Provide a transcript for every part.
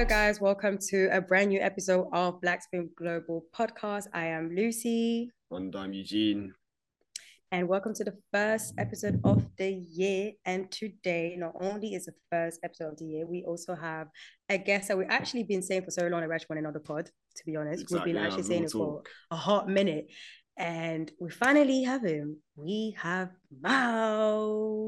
Hello, guys. Welcome to a brand new episode of Black Spin Global Podcast. I am Lucy. And I'm Eugene. And welcome to the first episode of the year. And today, not only is the first episode of the year, we also have a guest that we've actually been saying for so long. I actually want another pod, to be honest. Exactly, We've been actually saying it for a hot minute. And we finally have him. We have Mouse.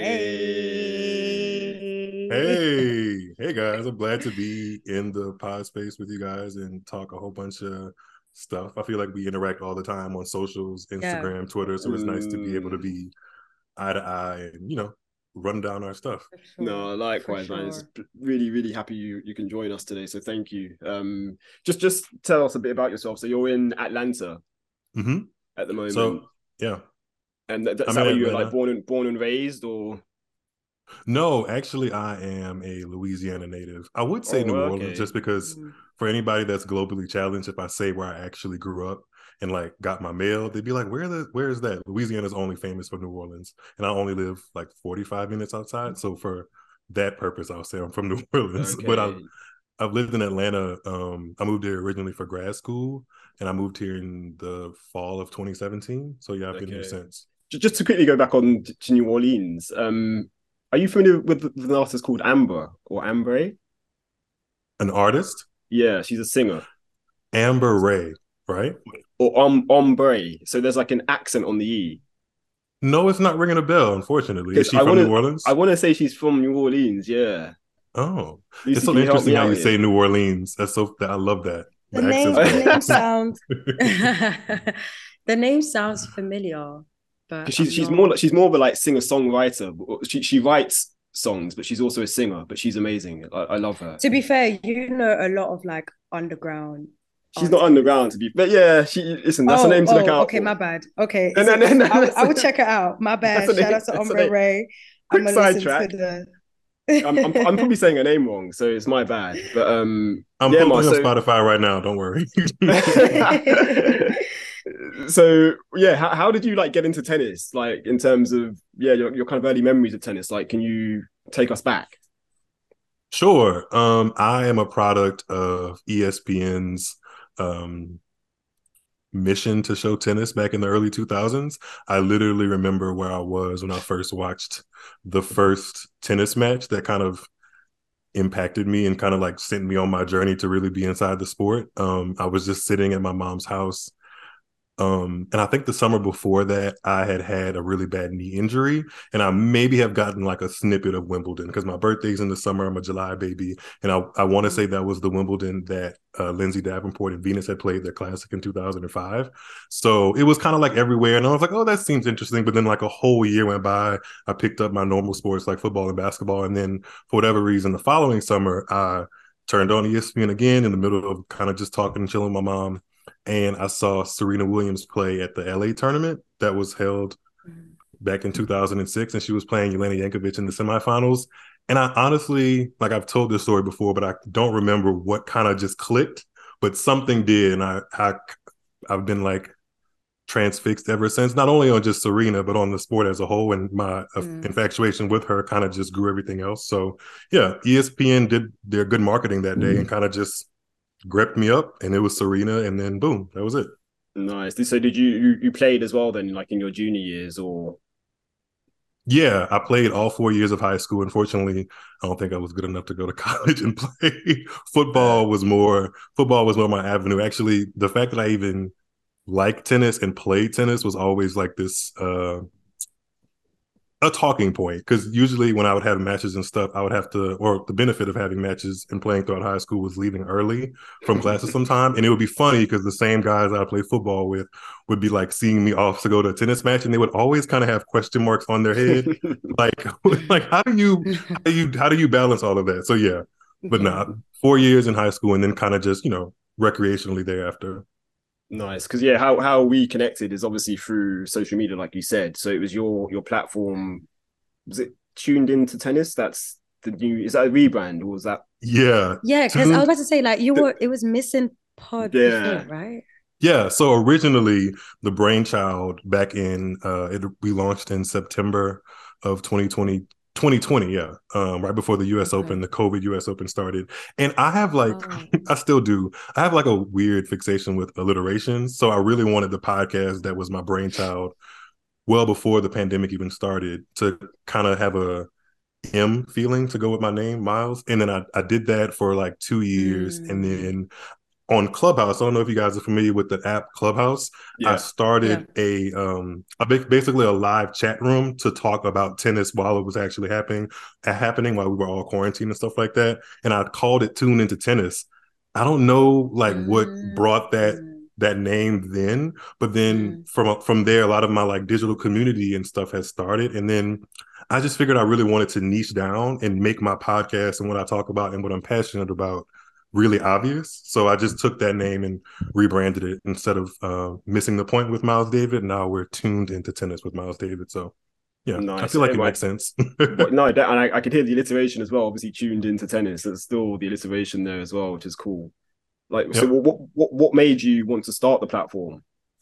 Hey guys, I'm glad to be in the pod space with you guys and talk a whole bunch of stuff. I feel like we interact all the time on socials, Instagram, Twitter, so it's nice to be able to be eye to eye and, run down our stuff. Sure. No, likewise, man. It's really, really happy you can join us today. So thank you. Just tell us a bit about yourself. So you're in Atlanta at the moment. So yeah. And that's how you like born and raised, or? No, actually, I am a Louisiana native. I would say New Orleans just because for anybody that's globally challenged, if I say where I actually grew up and like got my mail, they'd be like, where is that? Louisiana's only famous for New Orleans. And I only live like 45 minutes outside. So for that purpose, I'll say I'm from New Orleans. Okay. But I've lived in Atlanta. I moved here originally for grad school, and I moved here in the fall of 2017. So yeah, I've been here since. Just to quickly go back on to New Orleans, are you familiar with an artist called Amber or Ambre? An artist? Yeah, she's a singer. Amber Ray, right? Or Ombre. So there's like an accent on the E. No, it's not ringing a bell, unfortunately. Is she from New Orleans? I want to say she's from New Orleans, yeah. Oh. Lucy, it's so interesting how you say New Orleans. I love that. The name sounds the name sounds familiar. But she's more of a like singer-songwriter. She writes songs, but she's also a singer. But she's amazing. I love her. To be fair, you know a lot of like underground. She's not underground to be, but yeah, listen. That's her name to look out. Okay, for. My bad. Okay, no, I will check it out. My bad. Shout out to Ombre Ray. Quick sidetrack. I'm probably saying her name wrong, so it's my bad. But I'm putting on Spotify right now. Don't worry. So yeah, how did you like get into tennis? Like in terms of your kind of early memories of tennis. Like, can you take us back? Sure. I am a product of ESPN's mission to show tennis back in the early 2000s. I literally remember where I was when I first watched the first tennis match that kind of impacted me and kind of like sent me on my journey to really be inside the sport. I was just sitting at my mom's house. And I think the summer before that, I had a really bad knee injury, and I maybe have gotten like a snippet of Wimbledon because my birthday's in the summer. I'm a July baby, and I want to say that was the Wimbledon that Lindsay Davenport and Venus had played their classic in 2005. So it was kind of like everywhere, and I was like, oh, that seems interesting. But then like a whole year went by. I picked up my normal sports like football and basketball, and then for whatever reason, the following summer, I turned on ESPN again in the middle of kind of just talking and chilling with my mom. And I saw Serena Williams play at the LA tournament that was held back in 2006. And she was playing Jelena Jankovic in the semifinals. And I honestly, like I've told this story before, but I don't remember what kind of just clicked, but something did. And I've been like transfixed ever since, not only on just Serena, but on the sport as a whole. And my infatuation with her kind of just grew everything else. So yeah, ESPN did their good marketing that day and kind of just gripped me up, and it was Serena, and then boom, that was it. Nice. So did you played as well then, like in your junior years, or? Yeah, I played all 4 years of high school. Unfortunately, I don't think I was good enough to go to college and play. Football was more my avenue. Actually, the fact that I even liked tennis and played tennis was always like this a talking point, because usually when I would have matches and stuff, I would have to, or the benefit of having matches and playing throughout high school was leaving early from classes sometime. And it would be funny because the same guys I play football with would be like seeing me off to go to a tennis match, and they would always kind of have question marks on their head. like how do you balance all of that? So yeah, but nah, 4 years in high school and then kind of just, recreationally thereafter. Nice, because yeah, how we connected is obviously through social media, like you said. So it was your platform. Was it Tuned Into Tennis? That's the new. Is that a rebrand, or was that? Yeah, because I was about to say like it was missing pod before, right? Yeah. So originally the brainchild back in we launched in September of 2022. 2020, yeah. Right before the US Open, the COVID US Open started. And I have like, I still do. I have like a weird fixation with alliterations. So I really wanted the podcast that was my brainchild well before the pandemic even started to kind of have a M feeling to go with my name, Miles. And then I did that for like 2 years. And then on Clubhouse, I don't know if you guys are familiar with the app Clubhouse. I started basically a live chat room to talk about tennis while it was actually happening while we were all quarantined and stuff like that. And I called it Tune Into Tennis. I don't know like what brought that name then, but then from there, a lot of my like digital community and stuff has started. And then I just figured I really wanted to niche down and make my podcast and what I talk about and what I'm passionate about really obvious. So I just took that name and rebranded it instead of missing the point with Miles David. Now we're tuned into tennis with Miles David. So yeah, nice. I feel like it makes sense. No, and I could hear the alliteration as well. Obviously tuned into tennis. There's still the alliteration there as well, which is cool. Like, so what made you want to start the platform?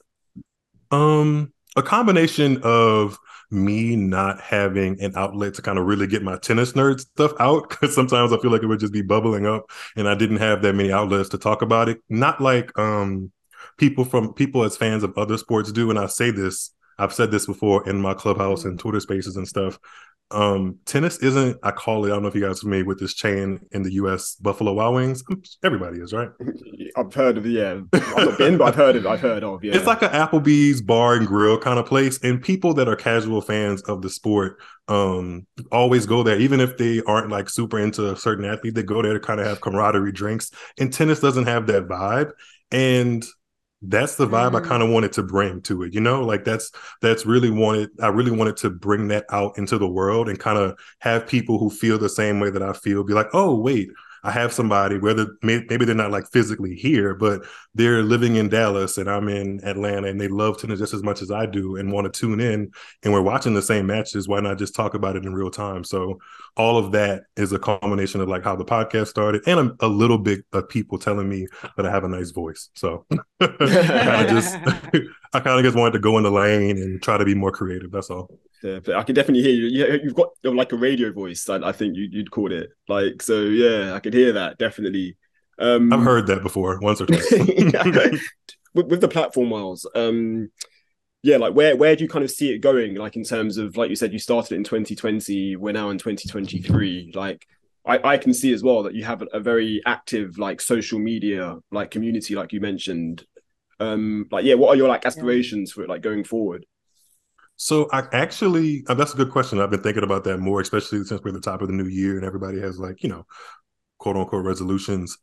A combination of me not having an outlet to kind of really get my tennis nerd stuff out, because sometimes I feel like it would just be bubbling up and I didn't have that many outlets to talk about it. Not like people as fans of other sports do. And I've said this before in my Clubhouse and Twitter spaces and stuff. Tennis isn't, I don't know if you guys are familiar with this chain in the US, Buffalo Wild Wings. Everybody is, right? I've heard of I've not been, but I've heard of, yeah. It's like an Applebee's bar and grill kind of place. And people that are casual fans of the sport always go there, even if they aren't like super into a certain athlete, they go there to kind of have camaraderie drinks. And tennis doesn't have that vibe. And that's the vibe I kind of wanted to bring to it, like that's really I really wanted to bring that out into the world and kind of have people who feel the same way that I feel be like, oh, wait, I have somebody, whether maybe they're not like physically here, but they're living in Dallas and I'm in Atlanta and they love tennis just as much as I do and want to tune in and we're watching the same matches. Why not just talk about it in real time? So all of that is a culmination of like how the podcast started and a little bit of people telling me that I have a nice voice. So I kind of just wanted to go in the lane and try to be more creative. That's all. Yeah, but I can definitely hear you. Yeah, you've got like a radio voice. I think you'd call it like. So yeah, I could hear that definitely. I've heard that before once or twice. with the platform, Miles. Yeah, like where do you kind of see it going? Like in terms of, like you said, you started it in 2020. We're now in 2023. Like I can see as well that you have a very active like social media like community, like you mentioned. Like yeah, what are your like aspirations for it, like going forward? So I actually, that's a good question. I've been thinking about that more, especially since we're at the top of the new year and everybody has like, quote unquote resolutions.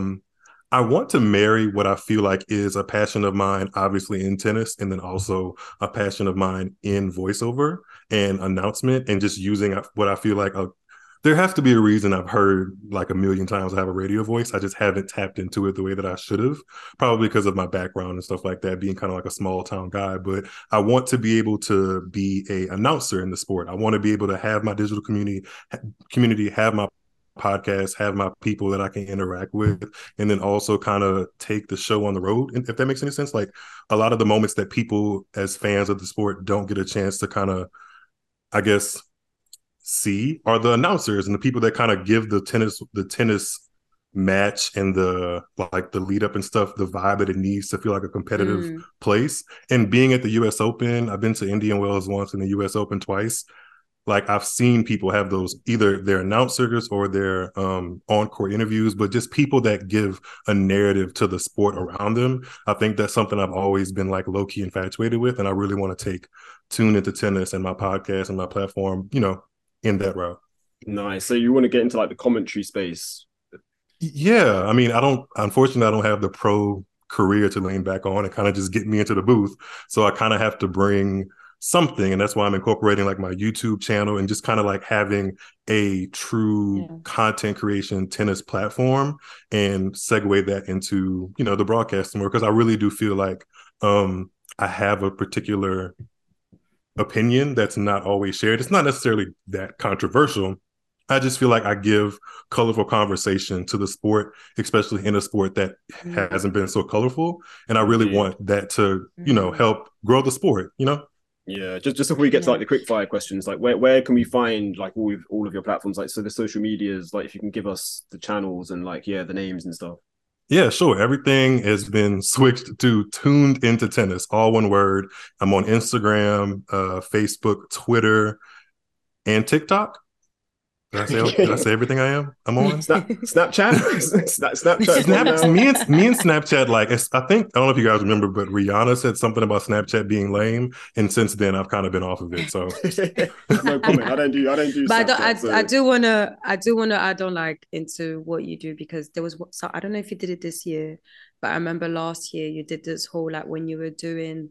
I want to marry what I feel like is a passion of mine, obviously in tennis, and then also a passion of mine in voiceover and announcement and just using what I feel like there has to be a reason I've heard like a million times I have a radio voice. I just haven't tapped into it the way that I should have, probably because of my background and stuff like that, being kind of like a small town guy. But I want to be able to be an announcer in the sport. I want to be able to have my digital community, have my podcast, have my people that I can interact with, and then also kind of take the show on the road. And if that makes any sense, like a lot of the moments that people as fans of the sport don't get a chance to kind of, I guess, see are the announcers and the people that kind of give the tennis match and the lead up and stuff, the vibe that it needs to feel like a competitive place. And being at the US Open, I've been to Indian Wells once and the US Open twice. Like I've seen people have those, either their announcers or their on-court interviews, but just people that give a narrative to the sport around them. I think that's something I've always been like low-key infatuated with. And I really want to tune into tennis and my podcast and my platform, in that route. Nice. So you want to get into like the commentary space? Yeah. I mean, unfortunately, I don't have the pro career to lean back on and kind of just get me into the booth. So I kind of have to bring something. And that's why I'm incorporating like my YouTube channel and just kind of like having a true content creation tennis platform and segue that into, the broadcasting work. Because I really do feel like I have a particular opinion that's not always shared. It's not necessarily that controversial. I just feel like I give colorful conversation to the sport, especially in a sport that hasn't been so colorful. And I really want that to, help grow the sport, Yeah, just before we get to like the quick fire questions, like where can we find like all of your platforms, like so the social medias, like if you can give us the channels and like the names and stuff. Yeah, sure. Everything has been switched to Tuned Into Tennis, all one word. I'm on Instagram, Facebook, Twitter, and TikTok. Did I say everything I am? I'm on Snapchat. Snapchat. Me and Snapchat. Like I think I don't know if you guys remember, but Rihanna said something about Snapchat being lame, and since then I've kind of been off of it. So no comment. I don't do. But Snapchat, I do wanna add on like into what you do, because there was so I don't know if you did it this year, but I remember last year you did this whole like when you were doing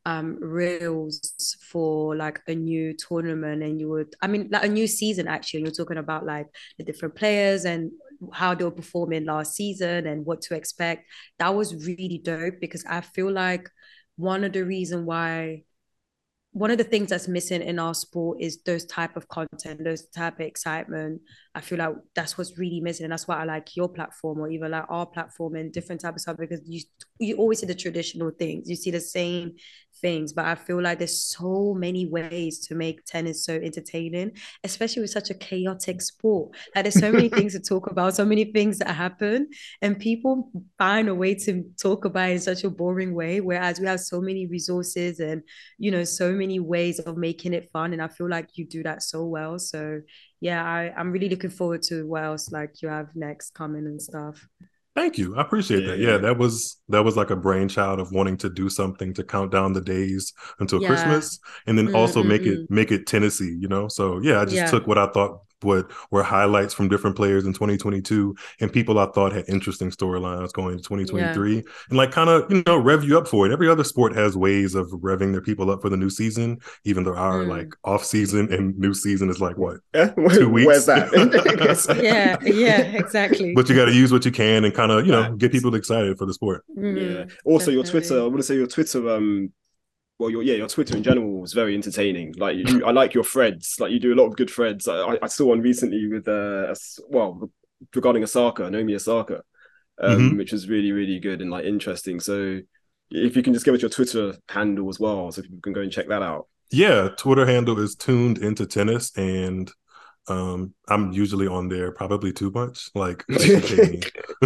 reels for like a new tournament, and like a new season actually, you're talking about like the different players and how they were performing last season and what to expect. That was really dope, because I feel like one of the reason why one of the things that's missing in our sport is those type of content, those type of excitement. I feel like that's what's really missing, and that's why I like your platform or even like our platform and different type of stuff, because you always see the traditional things, you see the same things, but I feel like there's so many ways to make tennis so entertaining, especially with such a chaotic sport. Like there's so many things to talk about, so many things that happen, and people find a way to talk about it in such a boring way, whereas we have so many resources and so many ways of making it fun, and I feel like you do that so well. So yeah, I'm really looking forward to what else like you have next coming and stuff. Thank you. I appreciate that. Yeah, that was like a brainchild of wanting to do something to count down the days until Christmas, and then also make it Tennessee, So yeah, I just took what I thought were highlights from different players in 2022 and people I thought had interesting storylines going into 2023, and like kind of rev you up for it. Every other sport has ways of revving their people up for the new season, even though our like off season and new season is like what 2 weeks. Where's that? yeah, exactly. But you got to use what you can and kind of get people excited for the sport. Yeah. Also, your Twitter. I want to say your Twitter. Well, your Twitter in general was very entertaining. Like I like your threads. Like you do a lot of good threads. I saw one recently with regarding Naomi Osaka, which was really really good and like interesting. So if you can just give us your Twitter handle as well, so people can go and check that out. Yeah, Twitter handle is Tuned Into Tennis, and I'm usually on there probably too much. Like Lucy,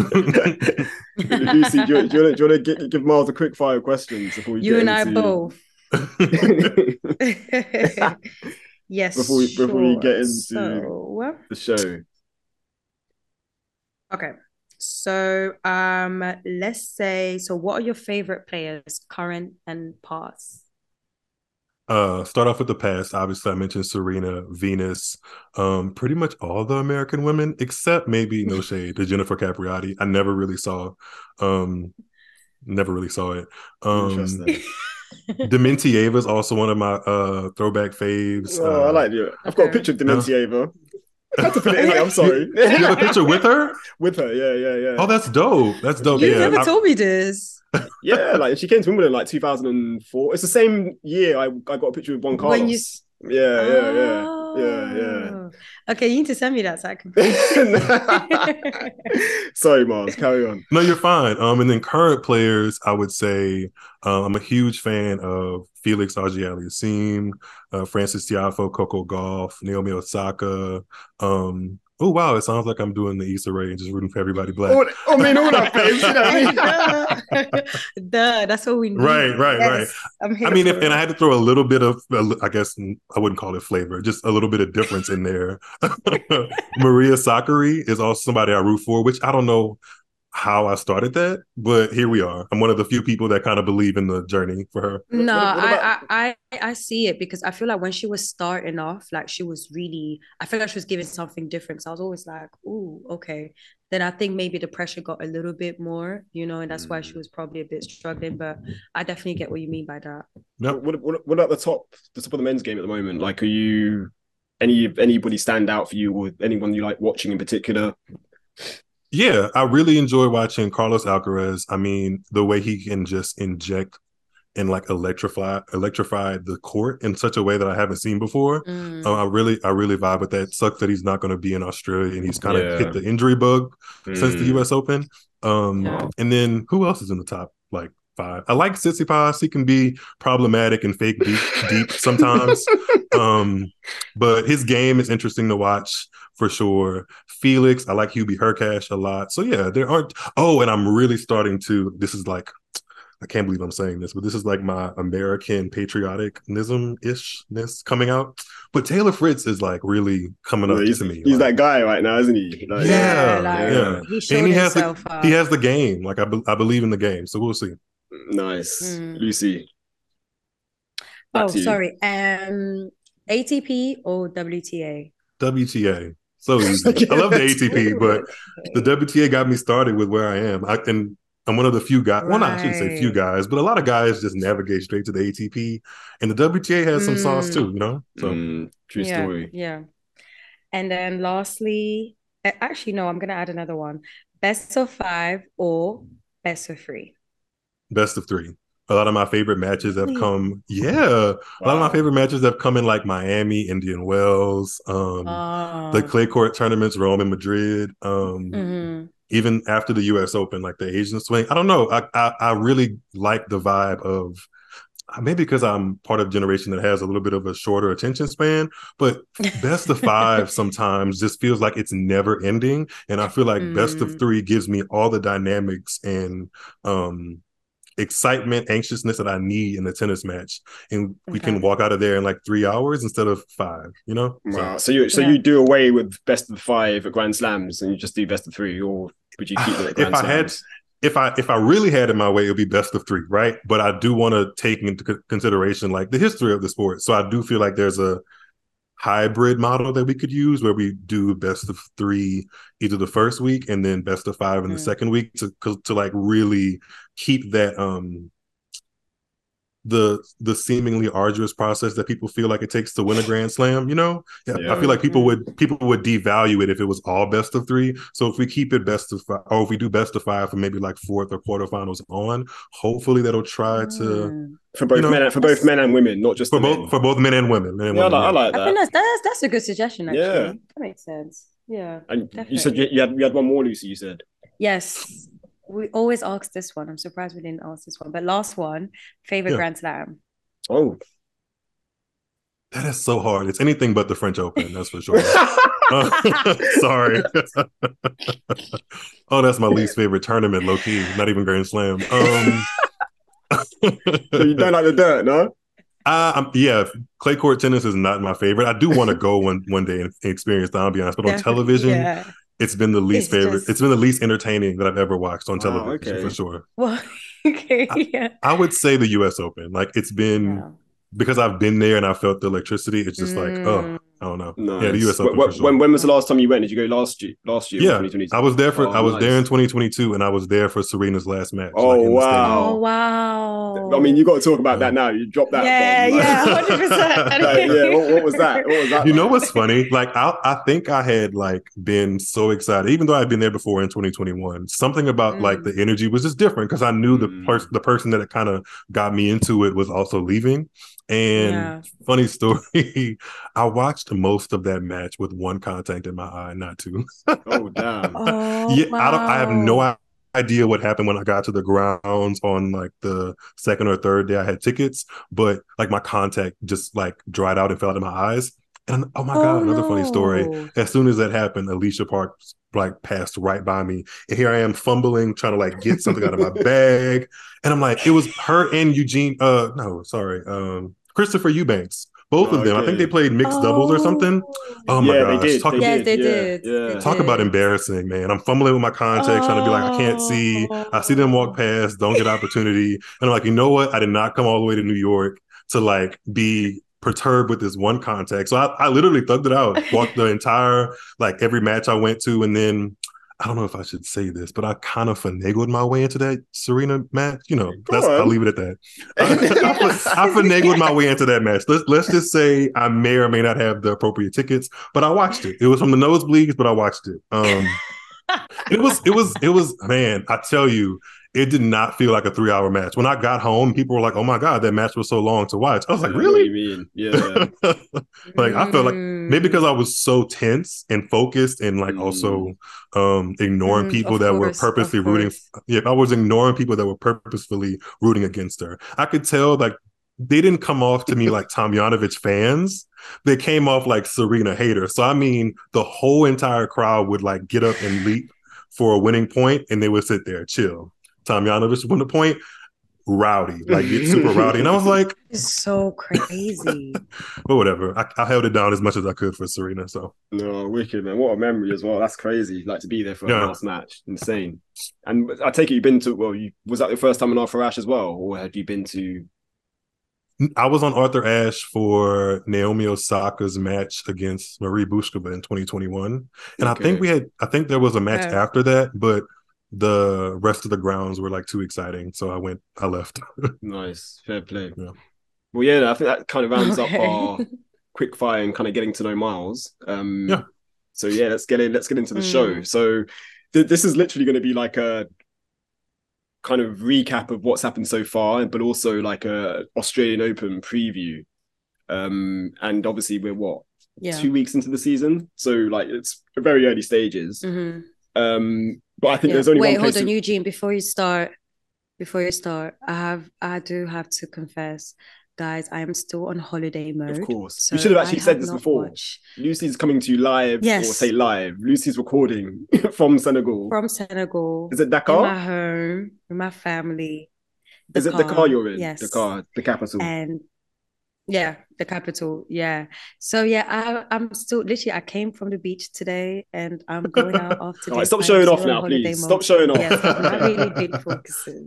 do you want to give Miles a quick fire questions before you and I both? Yes. Before we get into the show. Okay. So let's say, so what are your favorite players, current and past? Start off with the past. Obviously, I mentioned Serena, Venus, pretty much all the American women, except maybe no shade to Jennifer Capriati. I never really saw it. Interesting. Dementieva is also one of my throwback faves. I like you. I've got a picture of Dementieva. I had to put it in. I'm sorry. You have a picture with her? With her, yeah. Oh, that's dope. That's dope. You never told me this. Yeah, like she came to Wimbledon like 2004. It's the same year I got a picture with Juan Carlos. Yeah. Okay, you need to send me that so I can. Sorry, Mars. Carry on. No, you're fine. And then current players, I would say I'm a huge fan of Felix Auger-Aliassime, Frances Tiafoe, Coco Gauff, Naomi Osaka. Oh wow! It sounds like I'm doing the Issa Rae and just rooting for everybody black. All that, babes. You know what I mean? That's what we need. Right. I mean, and I had to throw a little bit of, I guess I wouldn't call it flavor, just a little bit of difference in there. Maria Sakkari is also somebody I root for, which I don't know how I started that, but here we are. I'm one of the few people that kind of believe in the journey for her. No, I see it, because I feel like when she was starting off, like she was really, I feel like she was giving something different. So I was always like, ooh, okay. Then I think maybe the pressure got a little bit more, and that's why she was probably a bit struggling. But I definitely get what you mean by that. Yep. What about the top of the men's game at the moment? Like, are you anybody stand out for you, or anyone you like watching in particular? Yeah, I really enjoy watching Carlos Alcaraz. I mean, the way he can just inject and like electrify the court in such a way that I haven't seen before. I really vibe with that. Sucks that he's not going to be in Australia, and he's kind of hit the injury bug since the U.S. Open. And then who else is in the top like 5. I like Tsitsipas. He can be problematic and fake deep sometimes. But his game is interesting to watch for sure. Felix, I like Hubie Hurkacz a lot. So yeah, there aren't. Oh, and I'm really starting to. This is like, I can't believe I'm saying this, but this is like my American patrioticism-ishness coming out. But Taylor Fritz is like really coming up to me. He's that guy right now, isn't he? Like, yeah. He showed himself he has the game. Like I believe in the game. So we'll see. Nice. Lucy. Sorry. ATP or WTA? WTA. So easy. I love the ATP, but the WTA got me started with where I am. I'm one of the few guys. Right. Well, not, I shouldn't say few guys, but a lot of guys just navigate straight to the ATP, and the WTA has some sauce too. You know, so true story. Yeah. And then lastly, actually, no, I'm gonna add another one: best of 5 or best of 3. Best of 3. A lot of my favorite matches have come. Yeah, a lot of my favorite matches have come in like Miami, Indian Wells, the clay court tournaments, Rome and Madrid. Even after the U.S. Open, like the Asian swing. I don't know. I really like the vibe of, maybe because I'm part of a generation that has a little bit of a shorter attention span, but best of 5 sometimes just feels like it's never ending. And I feel like best of 3 gives me all the dynamics and excitement, anxiousness that I need in a tennis match, and we can walk out of there in like 3 hours instead of 5. You know. Wow. So you do away with best of 5 at Grand Slams, and you just do best of 3, or would you keep it at Grand Slams? If I really had it my way, it would be best of 3, right? But I do want to take into consideration like the history of the sport. So I do feel like there's a hybrid model that we could use where we do best of 3 either the first week and then best of 5 in the second week to like really keep that the seemingly arduous process that people feel like it takes to win a Grand Slam, you know? I feel like people would devalue it if it was all best of 3. So if we keep it best of 5, or if we do best of 5 for maybe like 4th or quarterfinals on, hopefully that'll try to for both men and women, not just for both men and women. I like that. I think that's a good suggestion. Actually, that makes sense. Yeah, and definitely. You said you had one more, Lucy. You said yes. We always ask this one. I'm surprised we didn't ask this one. But last one, favorite Grand Slam. Oh, that is so hard. It's anything but the French Open, that's for sure. Sorry. Oh, that's my least favorite tournament, low key. Not even Grand Slam. So you don't like the dirt, no? Clay court tennis is not my favorite. I do want to go one day and experience that, I'll be honest. But on television, it's been the least favorite. It's been the least entertaining that I've ever watched on television, for sure. Well, I would say the U.S. Open. Like, it's been because I've been there and I felt the electricity. It's just like, I don't know. Nice. Yeah, the U.S. Open. For sure. When was the last time you went? Did you go last year? Yeah, 2022? I was there there in 2022, and I was there for Serena's last match. Oh, wow! Oh, wow! I mean, you got to talk about that now. You dropped that. Yeah, 100%. What was that? What was that? You know what's funny? Like, I think I had like been so excited, even though I'd been there before in 2021. Something about like the energy was just different because I knew the person that kind of got me into it was also leaving. And funny story, I watched most of that match with one contact in my eye, not two. Oh, damn. I have no idea what happened when I got to the grounds on like the second or third day I had tickets, but like my contact just like dried out and fell out of my eyes. And oh my God, another funny story. As soon as that happened, Alicia Parks like passed right by me. And here I am fumbling, trying to like get something out of my bag. And I'm like, it was her and Christopher Eubanks. Both of them. I think they played mixed doubles or something. Oh my gosh. They did. Talk about embarrassing, man. I'm fumbling with my contacts, trying to be like, I can't see. I see them walk past, don't get opportunity. And I'm like, you know what? I did not come all the way to New York to like be perturbed with this one contact. So I literally thugged it out, walked the entire, like every match I went to. And then I don't know if I should say this, but I kind of finagled my way into that Serena match. You know, I'll leave it at that. I finagled my way into that match. Let's just say I may or may not have the appropriate tickets, but I watched it. It was from the nosebleeds, but I watched it. It was, man, I tell you, it did not feel like a 3-hour match. When I got home, people were like, "Oh my god, that match was so long to watch." I was like, I know what "Really?" you mean? Yeah. Like I felt like maybe because I was so tense and focused and like also ignoring people that were purposely rooting. Yeah, I was ignoring people that were purposefully rooting against her. I could tell like they didn't come off to me like Tomljanovic fans. They came off like Serena haters. So I mean, the whole entire crowd would like get up and leap for a winning point, and they would sit there chill. Tomljanovic won the point, rowdy, like get super rowdy. And I was like, it's so crazy. But whatever. I held it down as much as I could for Serena. So no, wicked, man. What a memory as well. That's crazy. Like to be there for a last match. Insane. And I take it you've been to, well, was that your first time in Arthur Ashe as well? Or had you been to? I was on Arthur Ashe for Naomi Osaka's match against Marie Bushkova in 2021. And I think there was a match after that, but the rest of the grounds were like too exciting. So I left. Nice. Fair play. Yeah. Well, yeah, I think that kind of rounds up our quick fire and kind of getting to know Miles. So yeah, let's get into the show. So this is literally going to be like a kind of recap of what's happened so far, but also like a Australian Open preview. And obviously we're 2 weeks into the season, so like it's very early stages. But I think there's only one place. Hold on, Eugene. Before you start, I do have to confess, guys, I am still on holiday mode. Of course. So we should have actually said this before. Lucy's coming to you live, or say live. Lucy's recording from Senegal. Is it Dakar? In my home, with my family. Dakar. Is it Dakar you're in? Yes. Dakar, the capital. And yeah, the capital. Yeah. So yeah, I'm still literally, I came from the beach today and I'm going out after this. All right, stop showing off now, please. Stop showing off. Yes, I've really been focusing.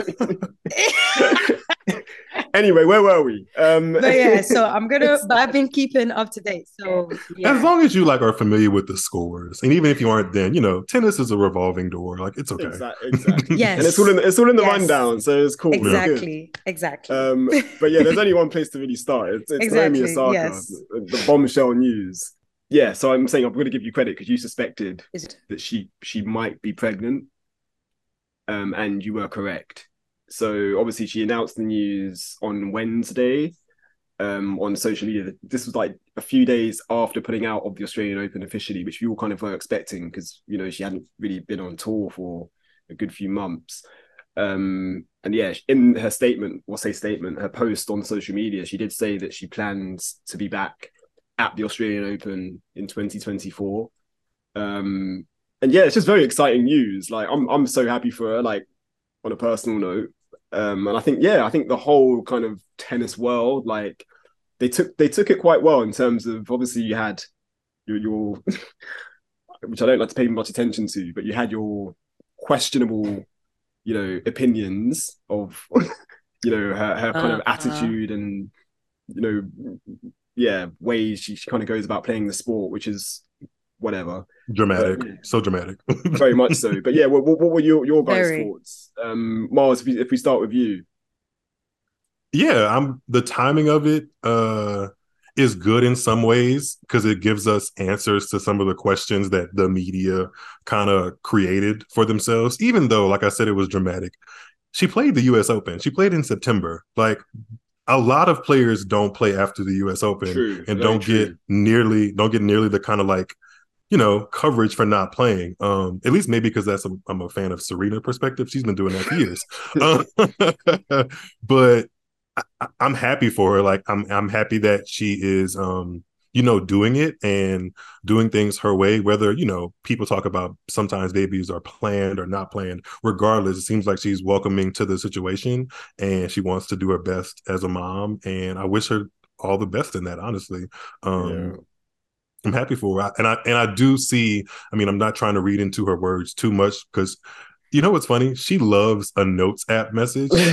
Anyway, where were we? But yeah, so but I've been keeping up to date. So yeah. As long as you like are familiar with the scores, and even if you aren't, then tennis is a revolving door. Like it's okay. Exactly. Yes. And it's all in the rundown, so it's cool. Exactly. But yeah, there's only one place to really start. It's Naomi Osaka, the bombshell news. Yeah, so I'm saying I'm going to give you credit because you suspected that she might be pregnant, and you were correct. So obviously she announced the news on Wednesday on social media. This was like a few days after putting out of the Australian Open officially, which we all kind of were expecting because, she hadn't really been on tour for a good few months. And yeah, in her her post on social media, she did say that she plans to be back at the Australian Open in 2024. And yeah, it's just very exciting news. Like I'm so happy for her, like on a personal note. And I think the whole kind of tennis world, like they took it quite well in terms of, obviously you had your which I don't like to pay much attention to, but you had your questionable, opinions of, her kind of attitude and, ways she kind of goes about playing the sport, which is whatever. Dramatic. So dramatic. Very much so. But yeah, what were your guys' thoughts? Miles, if we start with you. Yeah, the timing of it is good in some ways because it gives us answers to some of the questions that the media kind of created for themselves, even though, like I said, it was dramatic. She played the US Open. She played in September. Like, a lot of players don't play after the US Open and don't get nearly the kind of like, coverage for not playing. At least maybe because I'm a fan of Serena's perspective. She's been doing that for years. But I'm happy for her. Like I'm happy that she is, doing it and doing things her way. Whether people talk about sometimes babies are planned or not planned. Regardless, it seems like she's welcoming to the situation and she wants to do her best as a mom. And I wish her all the best in that. Honestly. I'm happy for her. And I do see, I'm not trying to read into her words too much because you know what's funny? She loves a notes app message. On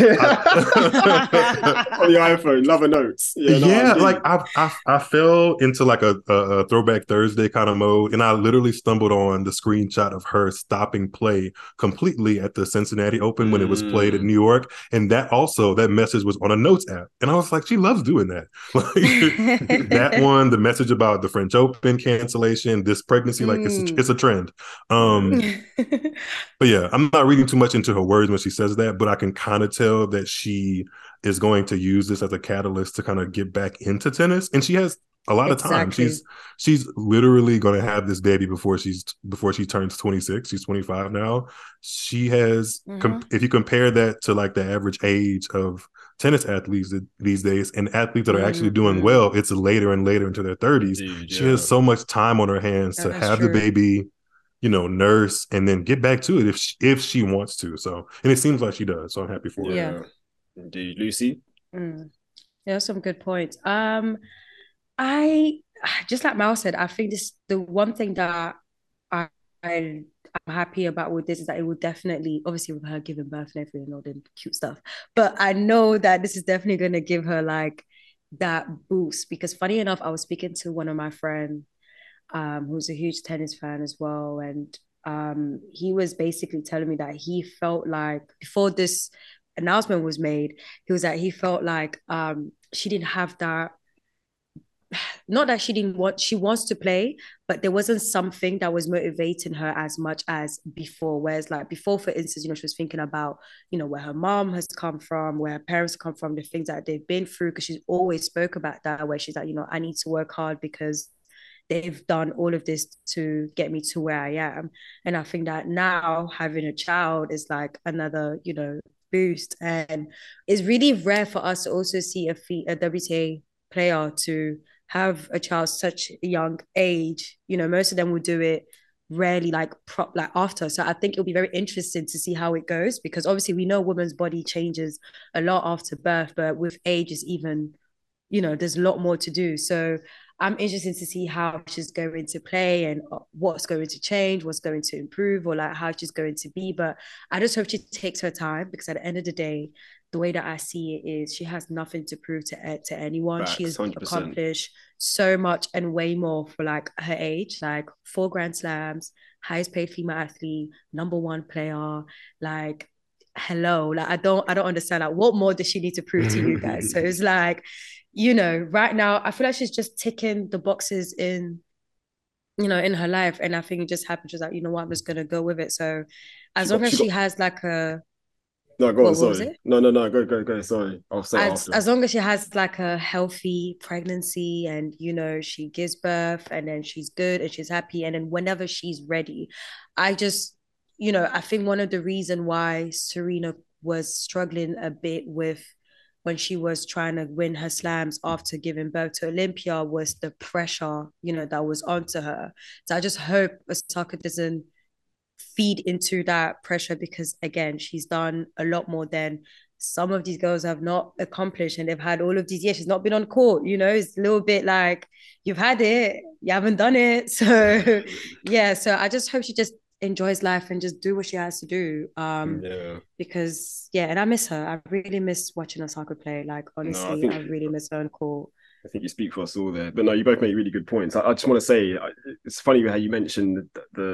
the iPhone, love a notes. Like I fell into like a Throwback Thursday kind of mode, and I literally stumbled on the screenshot of her stopping play completely at the Cincinnati Open when it was played in New York, and that message was on a notes app, and I was like, she loves doing that. Like that one, the message about the French Open cancellation, this pregnancy, like it's a trend. But yeah, I'm I'm not reading too much into her words when she says that, but I can kind of tell that she is going to use this as a catalyst to kind of get back into tennis. And she has a lot of time. She's literally going to have this baby before she turns 26. She's 25 now. She has, if you compare that to like the average age of tennis athletes these days, and athletes that are actually doing well, it's later and later into their 30s. Indeed, she has so much time on her hands to have the baby, nurse, and then get back to it if she wants to. So, and it seems like she does. So I'm happy for her. Yeah. Indeed. Lucy? Yeah, some good points. I just like Mal said, I think the one thing that I'm happy about with this is that it will definitely, obviously with her giving birth and everything, all the cute stuff, but I know that this is definitely going to give her like that boost, because funny enough, I was speaking to one of my friends who's a huge tennis fan as well, and he was basically telling me that he felt like before this announcement was made, he felt like she didn't have that, not that she wants to play, but there wasn't something that was motivating her as much as before. Whereas like before, for instance, she was thinking about, where her mom has come from, where her parents come from, the things that they've been through, because she's always spoke about that, where she's like, I need to work hard because they've done all of this to get me to where I am. And I think that now having a child is like another, boost. And it's really rare for us to also see a WTA player to have a child such a young age. Most of them will do it rarely like after. So I think it'll be very interesting to see how it goes, because obviously we know women's body changes a lot after birth, but with age is even, there's a lot more to do. So I'm interested to see how she's going to play and what's going to change, what's going to improve, or like how she's going to be. But I just hope she takes her time, because at the end of the day, the way that I see it is she has nothing to prove to anyone. She has 100%. Accomplished so much and way more for like her age, like 4 Grand Slams, highest paid female athlete, #1 player. Like, hello, like I don't understand, like what more does she need to prove to you guys? So it's like, right now I feel like she's just ticking the boxes in her life, and I think it just happened. She's like, what, I'm just gonna go with it. So as long as she has like a No, go on, sorry. No, go. Sorry. I'll say after. As long as she has like a healthy pregnancy and, she gives birth and then she's good and she's happy. And then whenever she's ready, I just, I think one of the reasons why Serena was struggling a bit with when she was trying to win her slams after giving birth to Olympia was the pressure, that was onto her. So I just hope Osaka doesn't feed into that pressure, because again, she's done a lot more than some of these girls have not accomplished, and they've had all of these years. She's not been on court, it's a little bit like, you've had it, you haven't done it. So yeah, so I just hope she just enjoys life and just do what she has to do. Because and I miss her. I really miss watching Osaka play. Like honestly, I really miss her on court. I think you speak for us all there. But no, you both make really good points. I just want to say, it's funny how you mentioned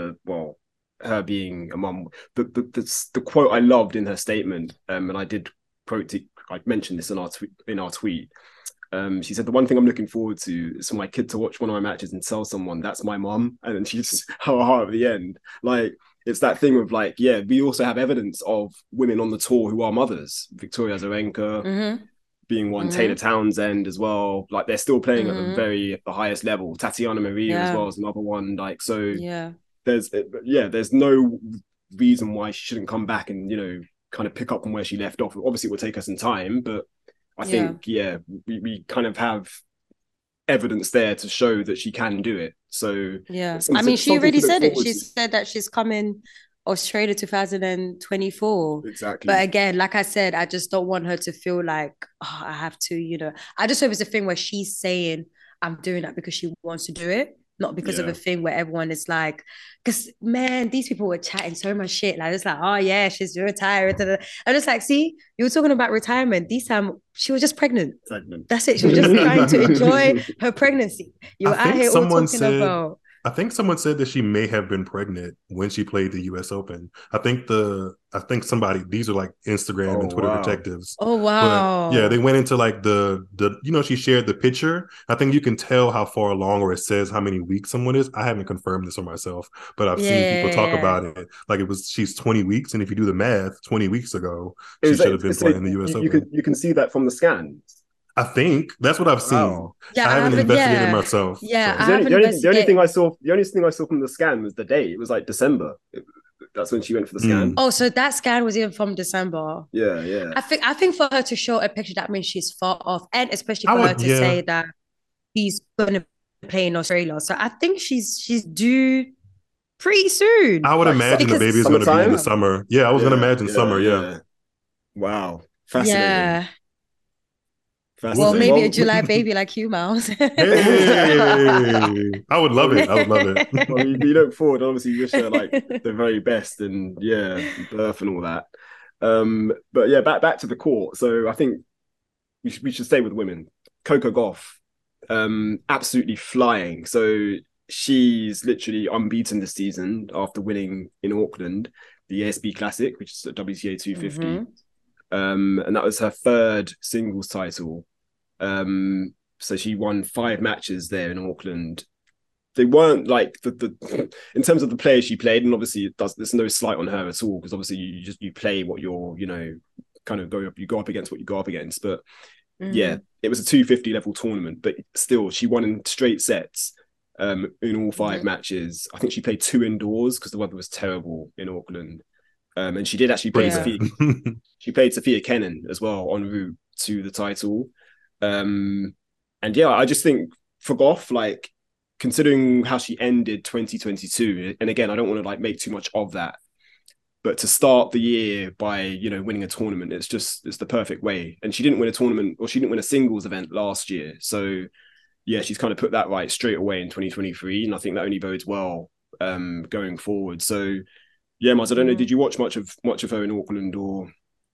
her being a mum. The quote I loved in her statement, and I did quote it, I mentioned this in our tweet. She said, the one thing I'm looking forward to is for my kid to watch one of my matches and tell someone that's my mum. And then she's her heart at the end. Like, it's that thing of like, we also have evidence of women on the tour who are mothers. Victoria Azarenka being one, Taylor Townsend as well. Like, they're still playing at the highest level. Tatiana Maria as well is another one. Like, so there's no reason why she shouldn't come back and, kind of pick up from where she left off. Obviously, it will take her some time, but I think, we kind of have evidence there to show that she can do it. So, I mean, she already said it. She said that she's coming Australia 2024. Exactly. But again, like I said, I just don't want her to feel like, I have to, I just hope it's a thing where she's saying, I'm doing that because she wants to do it, not because of a thing where everyone is like, because man, these people were chatting so much shit. Like, it's like, oh yeah, she's retired. I'm just like, see, you were talking about retirement. This time she was just pregnant. That's it. She was just trying to enjoy her pregnancy. You were out here all talking about. I think someone said that she may have been pregnant when she played the U.S. Open. I think somebody, these are like Instagram Oh and Twitter wow. detectives. Oh But yeah, they wow. went into like the she shared the picture. I think you can tell how far along, or it says how many weeks someone is. I haven't confirmed this for myself, but I've seen people talk Yeah. about it. Like she's 20 weeks, and if you do the math, 20 weeks ago It she was should have like, been so playing the U.S. Open. you can see that from the scan. I think that's what I've seen. Wow. Yeah, I I haven't haven't. investigated Yeah, myself, yeah, I so Because haven't the only thing I investigated. saw from the scan was the date. It was like December. That's when she went for the scan. mm, Oh, so that scan was even from December. Yeah, yeah. I think for her to show a picture, that means she's far off, and especially I for her would, to yeah. say that she's gonna play in Australia. So I think she's due pretty soon. I would Like imagine the Because baby is going to be in the summertime. summer. Yeah, I was going to Yeah, imagine yeah, summer. Yeah. yeah. Wow. Fascinating. yeah. Well, We'll Fascinating. maybe a Well, July baby like you, Miles. Hey, I would love well, it. I would love it. we look forward. Obviously, wish her like the very best and yeah, birth and all that. But yeah, back to the court. So I think we should stay with women. Coco Gauff, absolutely flying. So she's literally unbeaten this season after winning in Auckland the ASB Classic, which is a WTA 250. hmm And that was her third singles title. So she won 5 matches there in Auckland. They weren't like the in terms of the players she played, and obviously there's no slight on her at all, because obviously you play what you're, kind of go up against what you go up against. But yeah, hmm it was a 250 level tournament, but still she won in straight sets in all 5 matches. I think she played 2 indoors because the weather was terrible in Auckland. And she did actually play Pretty Yeah. bad. Sophia Kenin as well en route to the title. And yeah, I just think for Gauff, like considering how she ended 2022, and again, I don't want to like make too much of that, but to start the year by winning a tournament, it's the perfect way. And she didn't win a tournament, or she didn't win a singles event last year, so yeah, she's kind of put that right straight away in 2023, and I think that only bodes well going forward. So yeah, Maz, I don't know, did you watch much of her in Auckland or?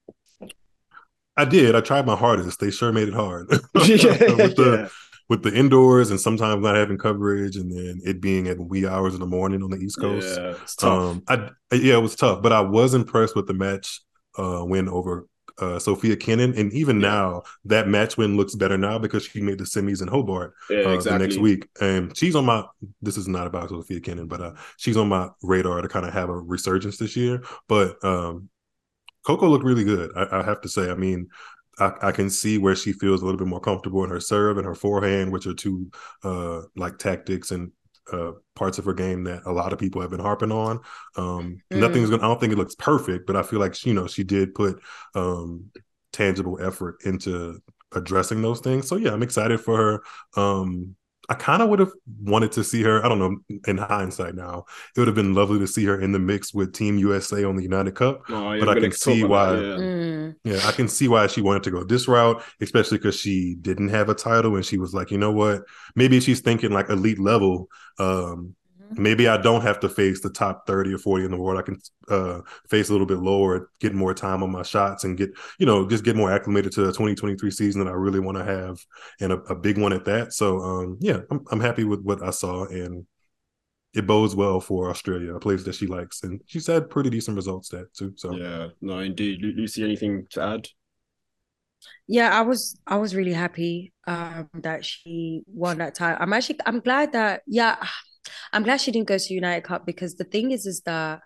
I did. I tried my hardest. They sure made it hard Yeah, yeah. with the indoors and sometimes not having coverage, and then it being at wee hours in the morning on the East Coast. Yeah, it's tough. It was tough, but I was impressed with the match win over Sophia Kenin, and even Yeah, now that match win looks better now because she made the semis in Hobart yeah, the next exactly. week, and she's on my. This is not about Sophia Kenin, but she's on my radar to kind of have a resurgence this year. But Coco looked really good. I have to say. I mean, I can see where she feels a little bit more comfortable in her serve and her forehand, which are two like tactics and parts of her game that a lot of people have been harping on. Nothing's Mm. gonna. I don't think it looks perfect, but I feel like she did put tangible effort into addressing those things. So yeah, I'm excited for her. I kind of would have wanted to see her. I don't know. In hindsight, now it would have been lovely to see her in the mix with Team USA on the United Cup. Oh, yeah, But we're I gonna can talk see about that. why. Yeah, Mm. Yeah, I can see why she wanted to go this route, especially because she didn't have a title, and she was like, you know what? Maybe she's thinking like elite level. Maybe I don't have to face the top 30 or 40 in the world. I can face a little bit lower, get more time on my shots, and just get more acclimated to the 2023 season that I really want to have, and a big one at that. So yeah, I'm happy with what I saw, and it bodes well for Australia, a place that she likes, and she's had pretty decent results there too. So yeah. No, indeed. Lucy, anything to add? Yeah, I was really happy that she won that title. I'm glad that I'm glad she didn't go to United Cup, because the thing is that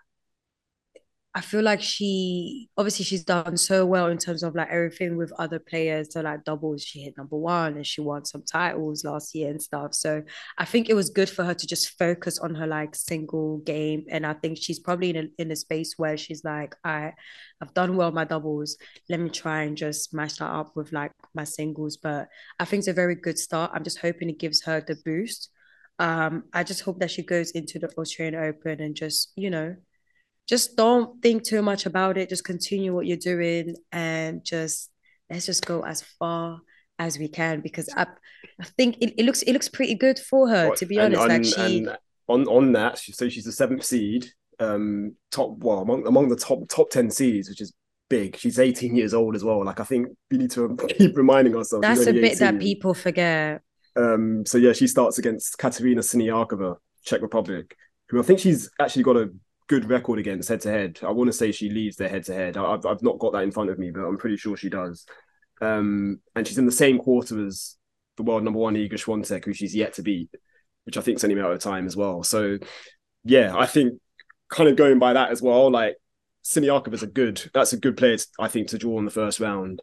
I feel like she's done so well in terms of like everything with other players. So like doubles, she hit number 1 and she won some titles last year and stuff. So I think it was good for her to just focus on her like single game. And I think she's probably in a space where she's like, I've done well my doubles. Let me try and just mash that up with like my singles. But I think it's a very good start. I'm just hoping it gives her the boost. I just hope that she goes into the Australian Open and just don't think too much about it. Just continue what you're doing, and let's just go as far as we can, because I think it looks pretty good for her, What to be and honest. Like and on that, so she's the 7th seed, top well among the top 10 seeds, which is big. She's 18 years old as well. Like I think we need to keep reminding ourselves she's that's a only bit that 18. people forget. So yeah, she starts against Katerina Siniakova. Czech Republic, who I think she's actually got a good record against head to head. I want to say she leads their head to head. I've not got that in front of me, but I'm pretty sure she does. And she's in the same quarter as the world number one Iga Swiatek, who she's yet to beat, which I think is only a matter of time as well. So yeah, I think kind of going by that as well, like Siniakova is that's a good player, I think, to draw in the first round.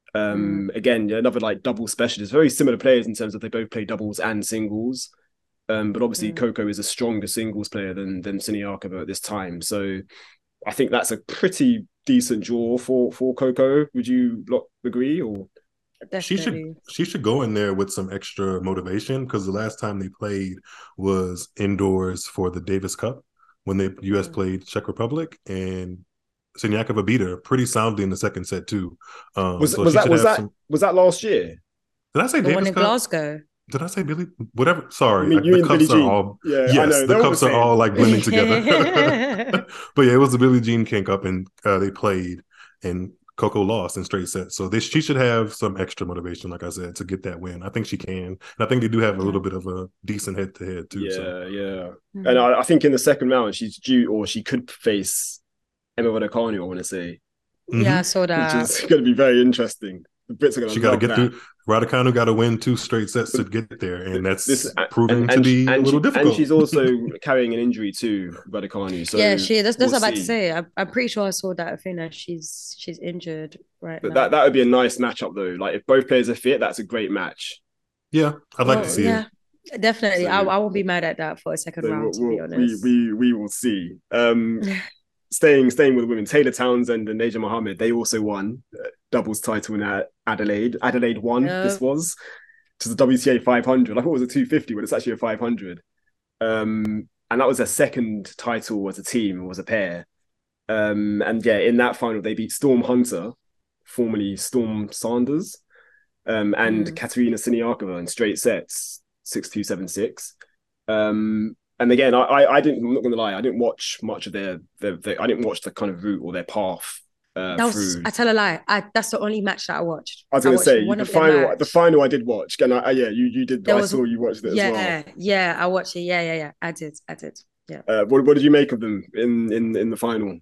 Again, another like double specialist, very similar players in terms of they both play doubles and singles. But obviously Coco is a stronger singles player than Siniakova at this time. So I think that's a pretty decent draw for Coco. Would you agree? Or Definitely. She should go in there with some extra motivation, because the last time they played was indoors for the Davis Cup when the US played Czech Republic, and Siniakova beat her pretty soundly in the second set too. Was that last year? Did I say the Davis one in Cup? Glasgow? Did I say Billy? Whatever. Sorry, I mean, the cups are all. Yeah, yes, I know. the cups are all like blending together. But yeah, it was the Billie Jean King Cup, and they played, and Coco lost in straight sets. So she should have some extra motivation, like I said, to get that win. I think she can, and I think they do have a little bit of a decent head to head too. Yeah. And I think in the second round she's due, or she could face Emma Raducanu, I want to say. Yeah, I saw that. Which is going to be very interesting. The Brits are going to. She got to get through. Raducanu got to win 2 straight sets to get there, and that's proving to be a little difficult. And she's also carrying an injury too, Raducanu. So yeah, that's what I'm about to say. I'm pretty sure I saw that. I think that she's injured right now. But that would be a nice matchup though. Like if both players are fit, that's a great match. Yeah, I'd like to see it. Definitely. So, I won't be mad at that for a second round, to be honest. We will see. Staying with women, Taylor Townsend and Naja Mohammed, they also won doubles title in Adelaide. Adelaide won. This was to the WTA 500. I thought it was a 250, but it's actually a 500. And that was their second title as a team, or as a pair. And yeah, in that final, they beat Storm Hunter, formerly Storm Sanders, and Katerina Siniakova in straight sets, 6-2, 7-6. And again, I didn't. I'm not going to lie. I didn't watch much of their. I didn't watch the kind of route or their path. Through. I tell a lie. That's the only match that I watched. I was going to say the final. I did watch, and you did. I saw you watched it as well. Yeah, I watched it. Yeah. I did. Yeah. What did you make of them in the final?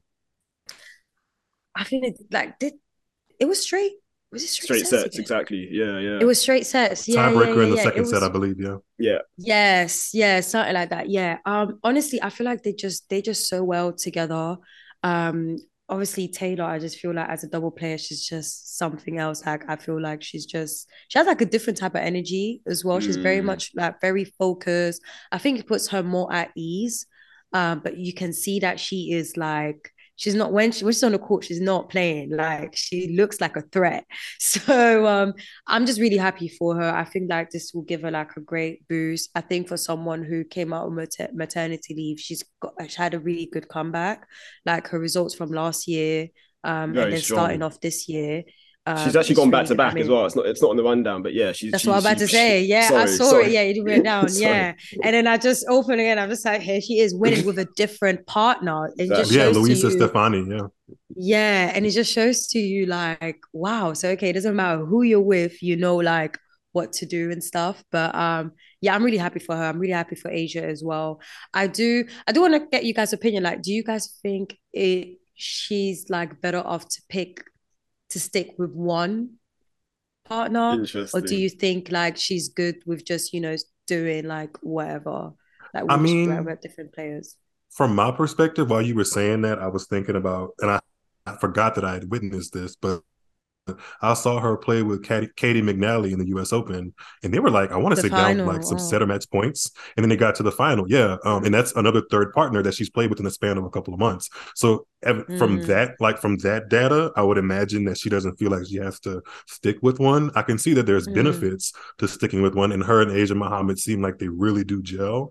I think it was straight. Was it straight sets? Exactly. Yeah. It was straight sets. Yeah. Tiebreaker in the second set, I believe. Yeah. Yes. Yeah. Something like that. Yeah. Honestly, I feel like they just so well together. Obviously Taylor, I just feel like as a double player, she's just something else. Like I feel like she has like a different type of energy as well. She's very much like very focused. I think it puts her more at ease. But you can see that she is like. She's not when she's on the court, she's not playing. Like she looks like a threat. So I'm just really happy for her. I think like this will give her like a great boost. I think for someone who came out on maternity leave, she had a really good comeback. Like her results from last year, and then starting off this year. She's actually gone back to back as well. It's not on the rundown, but yeah, that's what I'm about to say. Yeah, I saw it. Yeah, you went down. Yeah, and then I just opened it and I'm just like, here she is winning with a different partner. It just shows Luisa to you, Stefani. Yeah, and it just shows to you like, wow. So okay, it doesn't matter who you're with, you know, like what to do and stuff. But yeah, I'm really happy for her. I'm really happy for Asia as well. I do want to get you guys' opinion. Like, do you guys think she's like better off to stick with one partner, or do you think like she's good with just doing like whatever, like with different players? From my perspective, while you were saying that, I was thinking about, and I forgot that I had witnessed this, but I saw her play with Katie McNally in the U.S. Open, and they were like, I want to say down like some setter match points, and then they got to the final. Yeah, and that's another third partner that she's played with in the span of a couple of months. So from that data, I would imagine that she doesn't feel like she has to stick with one. I can see that there's benefits to sticking with one, and her and Asia Mohammed seem like they really do gel.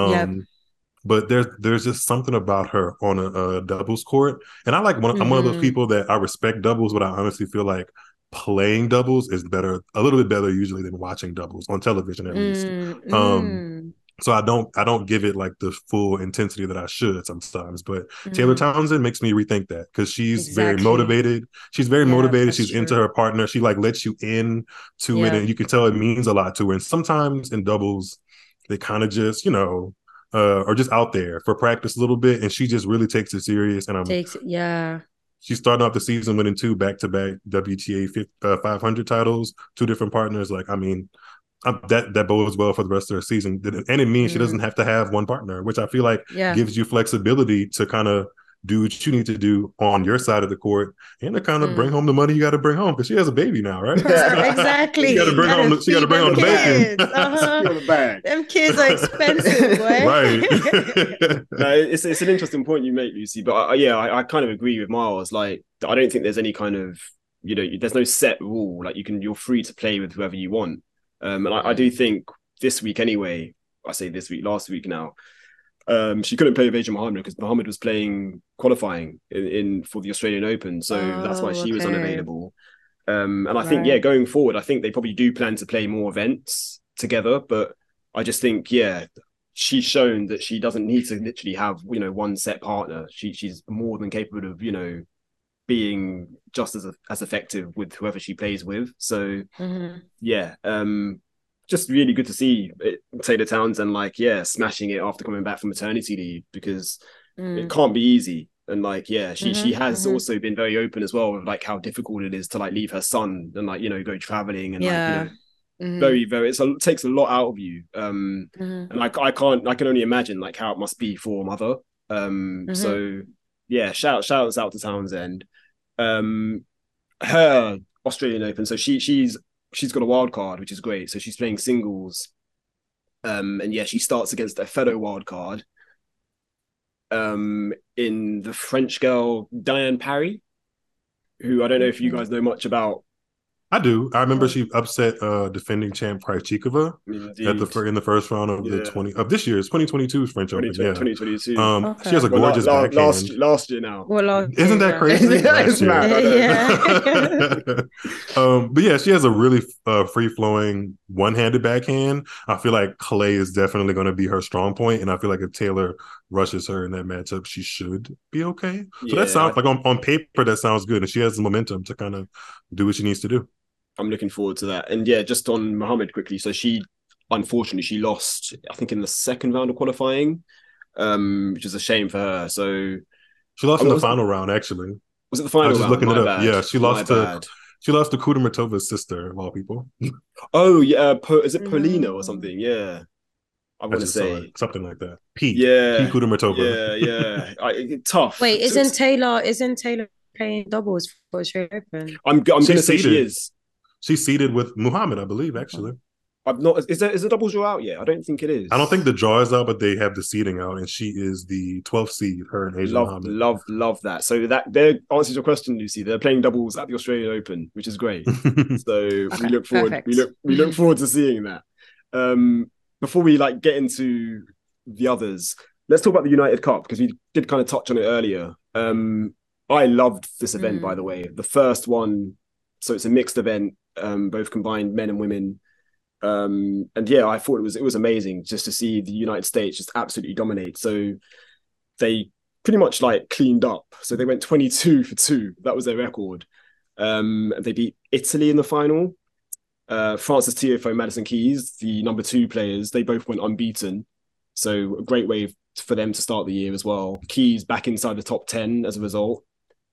But there's just something about her on a doubles court. And I'm one of those people that I respect doubles, but I honestly feel like playing doubles is a little bit better usually than watching doubles on television at least. So I don't give it like the full intensity that I should sometimes. But Taylor Townsend makes me rethink that, because she's very motivated. She's very motivated. She's into her partner. She like lets you in to it, and you can tell it means a lot to her. And sometimes in doubles, they kind of just, or just out there for practice a little bit, and she just really takes it serious. And she's starting off the season winning 2 back-to-back WTA 500 titles, 2 different partners. Like, I mean, that bodes well for the rest of her season, and it means she doesn't have to have one partner, which I feel like gives you flexibility to kind of do what you need to do on your side of the court, and to kind of bring home the money you got to bring home, because she has a baby now, right? Exactly. She got to bring home the bacon. Bag. Them kids are expensive, boy. Right. No, it's an interesting point you make, Lucy. But I kind of agree with Miles. Like, I don't think there's any kind of, there's no set rule. Like, you're free to play with whoever you want. And I do think this week anyway. I say this week, last week now. She couldn't play with Asia Mohammed because Mohammed was playing qualifying in for the Australian Open, so that's why she was unavailable. And I think going forward, I think they probably do plan to play more events together. But I just think she's shown that she doesn't need to literally have one set partner. She's more than capable of being just as effective with whoever she plays with. So just really good to see Taylor Townsend smashing it after coming back from maternity leave, because it can't be easy. And she has also been very open as well with how difficult it is to leave her son and go traveling and very, very, it takes a lot out of you. And I can only imagine how it must be for a mother. So shouts out to Townsend. Her Australian Open, so she's got a wild card, which is great. So she's playing singles. And she starts against a fellow wild card in the French girl Diane Parry, who I don't know if you guys know much about. I do. I remember she upset defending champ Krejcikova in the first round of this year's 2022's French Open. 2022. She has a gorgeous backhand. Last year now. Isn't that crazy? It's mad. But she has a really free-flowing one-handed backhand. I feel like clay is definitely going to be her strong point, and I feel like if Taylor rushes her in that matchup, she should be okay. So that sounds like on paper that sounds good, and she has the momentum to kind of do what she needs to do. I'm looking forward to that. And just on Mohammed quickly. So unfortunately, she lost, I think, in the second round of qualifying, which is a shame for her. So she lost in the final round, actually. Was it the final round? I was just looking it up. Bad. Yeah, she lost to Kudermetova's sister, of all people. Oh, yeah. Is it Polina or something? Yeah. I want to say something like that. Pete Kudermetova. Yeah. Tough. Wait, isn't Taylor playing doubles for Australian Open? I'm going to say she is. She's seeded with Muhammad, I believe, actually. I'm not. Is the doubles draw out yet? I don't think it is. I don't think the draw is out, but they have the seeding out, and she is the 12th seed. Her and Asia Muhammad. Love that. So that answers your question, Lucy. They're playing doubles at the Australian Open, which is great. So we look forward. Perfect. We look forward to seeing that. Before we get into the others, let's talk about the United Cup, because we did kind of touch on it earlier. I loved this event, by the way. The first one, so it's a mixed event, both combined men and women. And I thought it was amazing just to see the United States just absolutely dominate. So they pretty much cleaned up. So they went 22-2. That was their record. They beat Italy in the final. Frances Tiafoe, Madison Keys, the number 2 players, they both went unbeaten. So a great way for them to start the year as well. Keys back inside the top 10 as a result.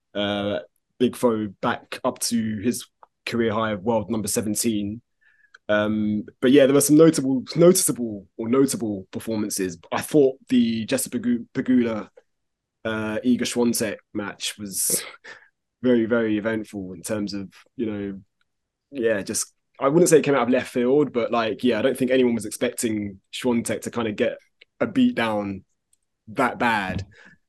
Big Foe back up to his career high of world number 17. But there were some notable performances. I thought the Jessica Pegula Iga Swiatek match was very, very eventful in terms of, just, I wouldn't say it came out of left field, but I don't think anyone was expecting Swiatek to kind of get a beat down that bad.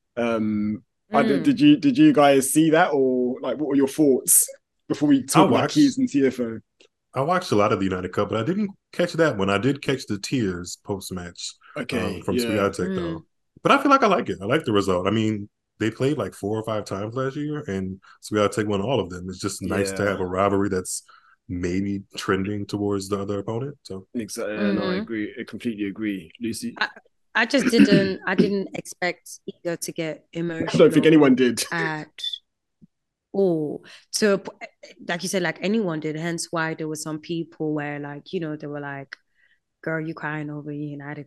Did you guys see that, or what were your thoughts before we talk about Keys and Tiafoe? I watched a lot of the United Cup, but I didn't catch that one. I did catch the tears post-match from Swiatek, though. But I feel like I like it. I like the result. I mean, they played 4 or 5 times last year, and Swiatek won all of them. It's just nice to have a rivalry that's maybe trending towards the other opponent. So exactly, no, I agree. I completely agree, Lucy. I just didn't expect Iga to get emotional. I don't think anyone did at all. So, like you said, anyone did. Hence why there were some people where they were like, "Girl, you crying over your United Cup."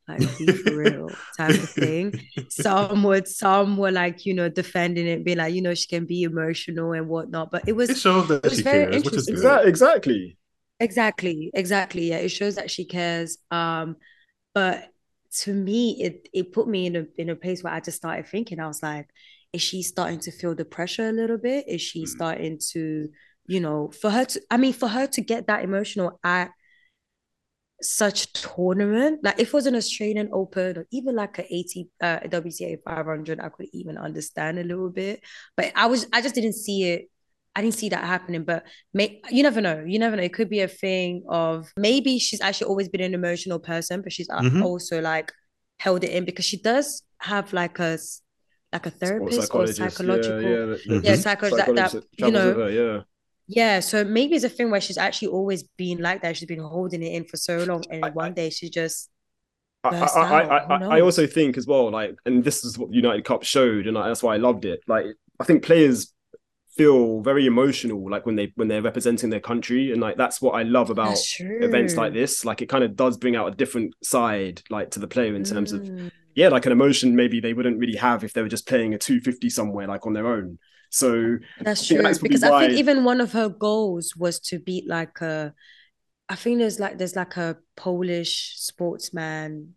Like, be for real type of thing. Some were like, defending it, being like, she can be emotional and whatnot. But it shows that was she very cares, which is interesting. good. Exactly. Exactly. Yeah, it shows that she cares. But to me, it put me in a place where I just started thinking. I was like, is she starting to feel the pressure a little bit? Is she starting to, for her to get that emotional at such tournament, like if it was an Australian Open or even like a WTA 500, I could even understand a little bit. But I just didn't see it. I didn't see that happening. But you never know. You never know. It could be a thing of maybe she's actually always been an emotional person, but she's also like held it in because she does have like a therapist or psychological, psychologist that yeah, so maybe it's a thing where she's actually always been like that. She's been holding it in for so long, and one day she just burst out. I also think as well, like, and this is what the United Cup showed, and that's why I loved it. Like, I think players feel very emotional, like when they're representing their country, and like that's what I love about events like this. Like, it kind of does bring out a different side, like, to the player in terms of like an emotion maybe they wouldn't really have if they were just playing a 250 somewhere, like on their own. So that's true, because I think even one of her goals was to beat like I think there's like a Polish sportswoman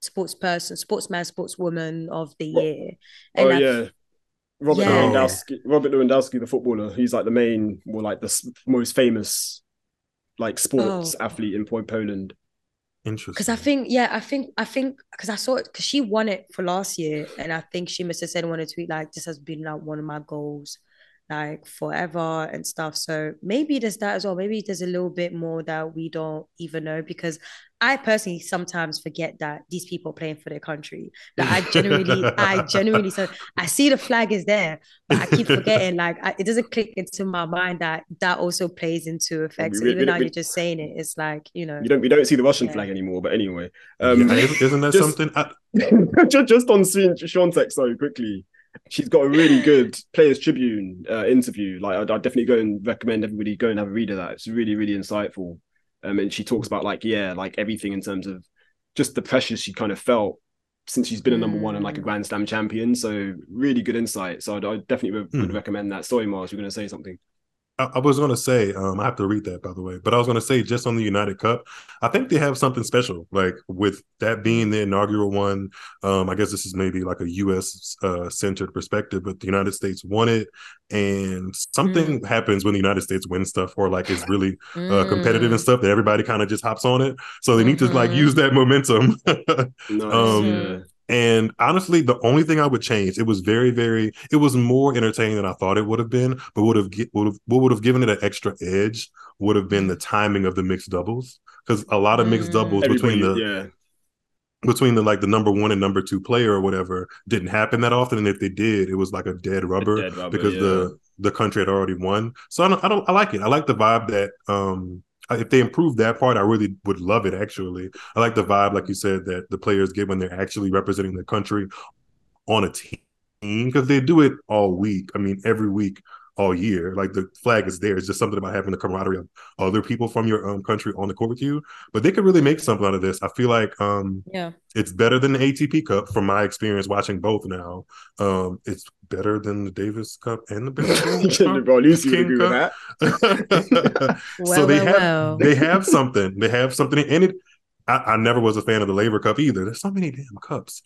of the year. And Robert Lewandowski, the footballer. He's like the main, or like the most famous like sports athlete in Poland. Interesting. Because I think because I saw it because she won it for last year, and I think she must have said in one tweet like, this has been like one of my goals like forever and stuff. So maybe there's that as well. Maybe there's a little bit more that we don't even know, because I personally sometimes forget that these people are playing for their country. Like I genuinely, so I see the flag is there, but I keep forgetting. Like it doesn't click into my mind that also plays into effect. So even now you're just saying it, it's like, we don't see the Russian flag anymore. But anyway, isn't that something? Just on Swiatek, sorry, quickly. She's got a really good Players Tribune interview. Like, I'd definitely go and recommend everybody go and have a read of that. It's really, really insightful. And she talks about like everything in terms of just the pressure she kind of felt since she's been a number one and like a Grand Slam champion. So really good insight. So I definitely would recommend that. Sorry, Mars, you're going to say something. I was going to say, I have to read that, by the way, but I was going to say just on the United Cup, I think they have something special, like with that being the inaugural one. I guess this is maybe like a U.S. Centered perspective, but the United States won it, and something happens when the United States wins stuff, or like is really competitive and stuff, that everybody kind of just hops on it. So they need to like use that momentum. Nice. And honestly, the only thing I would change, it was it was more entertaining than I thought it would have been, but what would have given it an extra edge would have been the timing of the mixed doubles. Because a lot of mixed doubles between the like the number one and number two player or whatever didn't happen that often. And if they did, it was like a dead rubber because the country had already won. So I like it. I like the vibe that if they improve that part, I really would love it, actually. I like the vibe, like you said, that the players get when they're actually representing their country on a team, because they do it all week. I mean, every week, all year. Like, the flag is there. It's just something about having the camaraderie of other people from your country on the court with you. But they could really make something out of this. I feel like it's better than the ATP Cup from my experience watching both now. It's better than the Davis Cup and the King Cup. So they have something. They have something, and it. I never was a fan of the Laver Cup either. There's so many damn cups.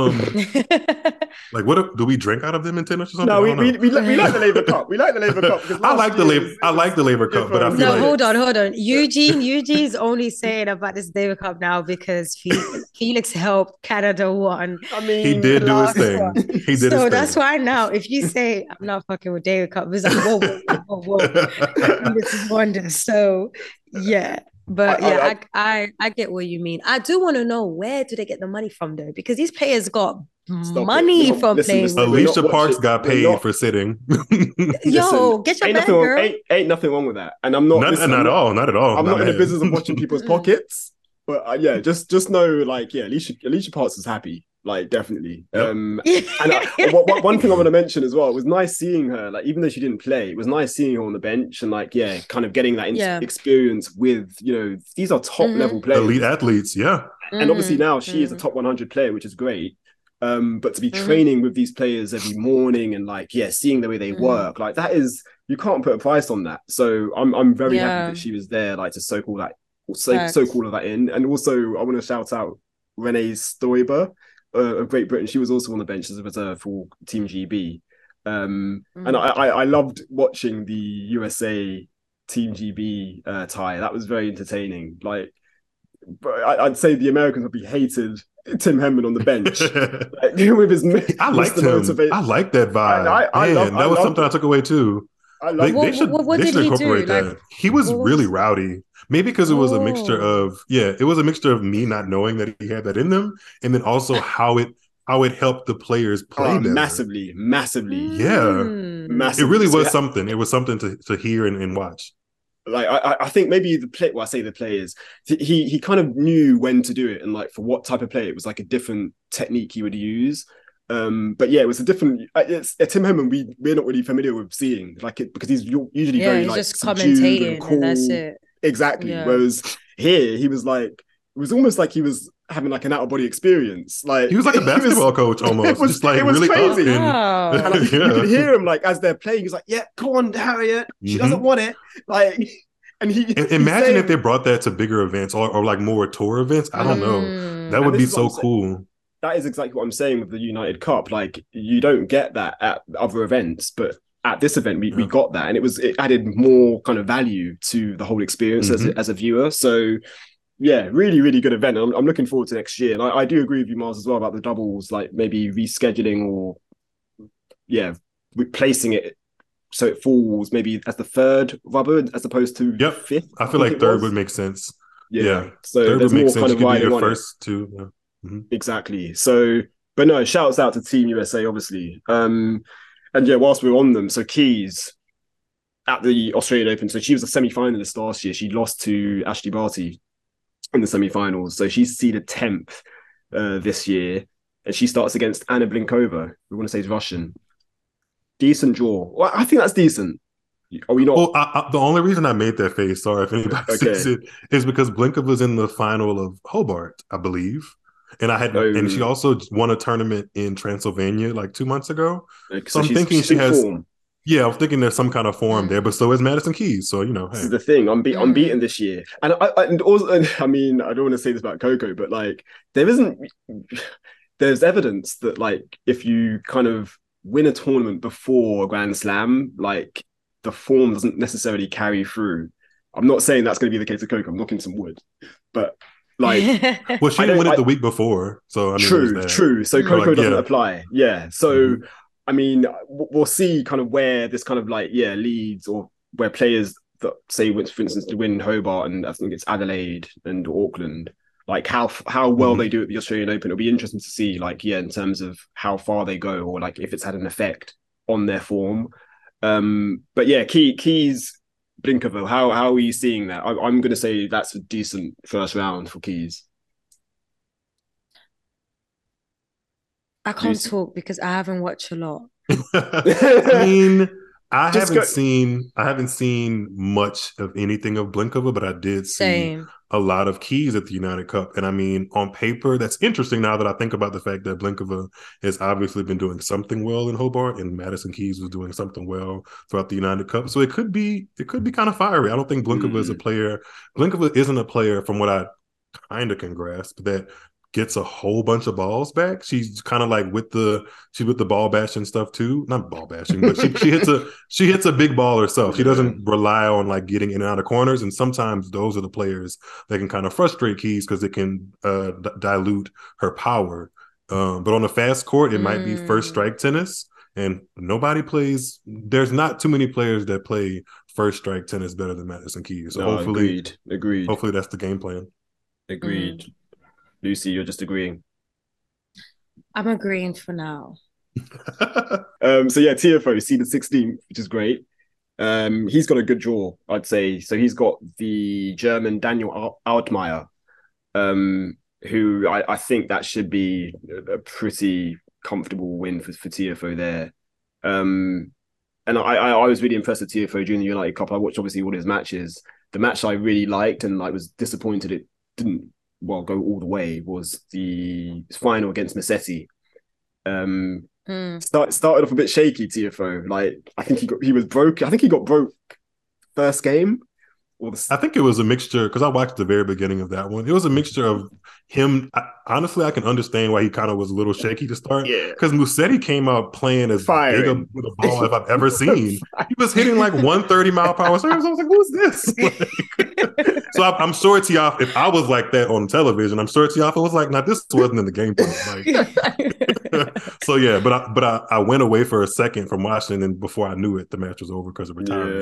Like, what do we drink out of them in tennis or something? No, we like the Laver Cup. We like the Laver Cup. I like the Laver Cup, but I feel like hold on. Eugene's only saying about this Laver Cup now because Felix helped Canada won. I mean, he did do his thing. He did. So that's why now, if you say I'm not fucking with Laver Cup, it's like whoa. This is wonders. So yeah. But I get what you mean. I do want to know, where do they get the money from, though? Because these players got money from playing. Alicia Parks got paid for sitting. Yo, get your bag, girl. Ain't nothing wrong with that. And I'm not not at all. I'm not in the business of watching people's pockets. But just know, like, Alicia Parks is happy. Like definitely. Yep. And one thing I want to mention as well, it was nice seeing her. Like even though she didn't play, it was nice seeing her on the bench and like kind of getting that experience with these are top level players, elite athletes. Yeah, and obviously now she is a top 100 player, which is great. But to be training with these players every morning and like seeing the way they work, like that is, you can't put a price on that. So I'm very happy that she was there, like to soak all of that in. And also I want to shout out Renee Stoiber of Great Britain. She was also on the bench as a reserve for Team GB. And I loved watching the USA Team GB tie. That was very entertaining. Like, but I'd say the Americans would be hated Tim Henman on the bench. With his I liked him. I like that vibe. That was something I took away too. They should incorporate that. Like, he was really rowdy. Maybe because it was a mixture of me not knowing that he had that in them, and then also how it helped the players play better. Massively. Yeah. Massively. It really was something. It was something to hear and watch. Like I think maybe I say the players, he kind of knew when to do it and like for what type of player it was, like a different technique he would use. But yeah, it was a different. It's Tim Henman we're not really familiar with seeing, like it, because he's usually very he's like just commentating and, cool. And that's it. Exactly. Yeah. Whereas here he was like, it was almost like he was having like an out of body experience. Like he was like a basketball coach almost. It was, just like, it was really crazy. Wow. And like, you could hear him like as they're playing. He's like, "Yeah, come on, Harriet. She doesn't want it." Like, and imagine if they brought that to bigger events or like more tour events. I don't know. That would be so cool. That is exactly what I'm saying with the United Cup. Like, you don't get that at other events, but at this event we got that, and it added more kind of value to the whole experience as a viewer. So yeah, really, really good event. I'm looking forward to next year. And I do agree with you, Miles, as well about the doubles, like maybe rescheduling or replacing it so it falls maybe as the third rubber as opposed to fifth. I feel like third would make sense. Yeah. So third there's more kind of riding on first two. Yeah. Exactly. So, but no, shouts out to Team USA, obviously. And yeah, whilst we're on them, so Keys at the Australian Open. So she was a semi-finalist last year. She lost to Ashley Barty in the semi-finals. So she's seeded 10th this year. And she starts against Anna Blinkova, we want to say is Russian. Decent draw. Well, I think that's decent. Are we not? Well, the only reason I made that face, sorry if anybody sees it, is because Blinkova's in the final of Hobart, I believe. And and she also won a tournament in Transylvania like 2 months ago. So I'm thinking she has form. Yeah, I'm thinking there's some kind of form there, but so is Madison Keys. So, this is the thing. I'm beaten this year. And I mean, I don't want to say this about Coco, but like there's evidence that like if you kind of win a tournament before a Grand Slam, like the form doesn't necessarily carry through. I'm not saying that's going to be the case with Coco. I'm knocking some wood. But like, well, she didn't win it the week before, so I mean, true. So Coco doesn't apply. Yeah. So I mean, we'll see kind of where this kind of like leads, or where players that say, for instance, to win Hobart and I think it's Adelaide and Auckland, like how well they do at the Australian Open. It'll be interesting to see, like, in terms of how far they go, or like if it's had an effect on their form. But yeah, Keys. Blinkova, how are you seeing that? I'm going to say that's a decent first round for Keys. I can't talk because I haven't watched a lot. I mean, I haven't seen much of anything of Blinkova, but I did see a lot of Keys at the United Cup. And I mean, on paper, that's interesting now that I think about the fact that Blinkova has obviously been doing something well in Hobart, and Madison Keys was doing something well throughout the United Cup. So it could be kind of fiery. I don't think Blinkova is a player. Blinkova isn't a player, from what I kind of can grasp, that gets a whole bunch of balls back. She's kind of like with the ball bashing stuff too. Not ball bashing, but she hits a big ball herself. She doesn't rely on like getting in and out of corners. And sometimes those are the players that can kind of frustrate Keys because it can dilute her power. But on a fast court, it might be first strike tennis, and there's not too many players that play first strike tennis better than Madison Keys. So hopefully, agreed. Hopefully that's the game plan. Agreed. Lucy, you're just agreeing. I'm agreeing for now. So yeah, TFO seeded 16th, which is great. He's got a good draw, I'd say. So he's got the German Daniel Altmaier. who I think that should be a pretty comfortable win for TFO there. And I was really impressed with TFO during the United Cup. I watched obviously all his matches. The match I really liked and I was disappointed it didn't go all the way was the final against Massetti. Started off a bit shaky, TFO. Like I think he was broke. I think he got broke first game. I think it was a mixture because I watched the very beginning of that one. It was a mixture of him. Honestly, I can understand why he kind of was a little shaky to start. Yeah, because Musetti came out playing as big a ball as I've ever seen. He was hitting like 130-mile-per-hour serves. I was like, "Who's this?" Like, so I'm sure Tiafoe. If I was like that on television, I'm sure Tiafoe was like, "Nah, this wasn't in the game plan." Like, so yeah, but I went away for a second from watching, and before I knew it, the match was over because of retirement.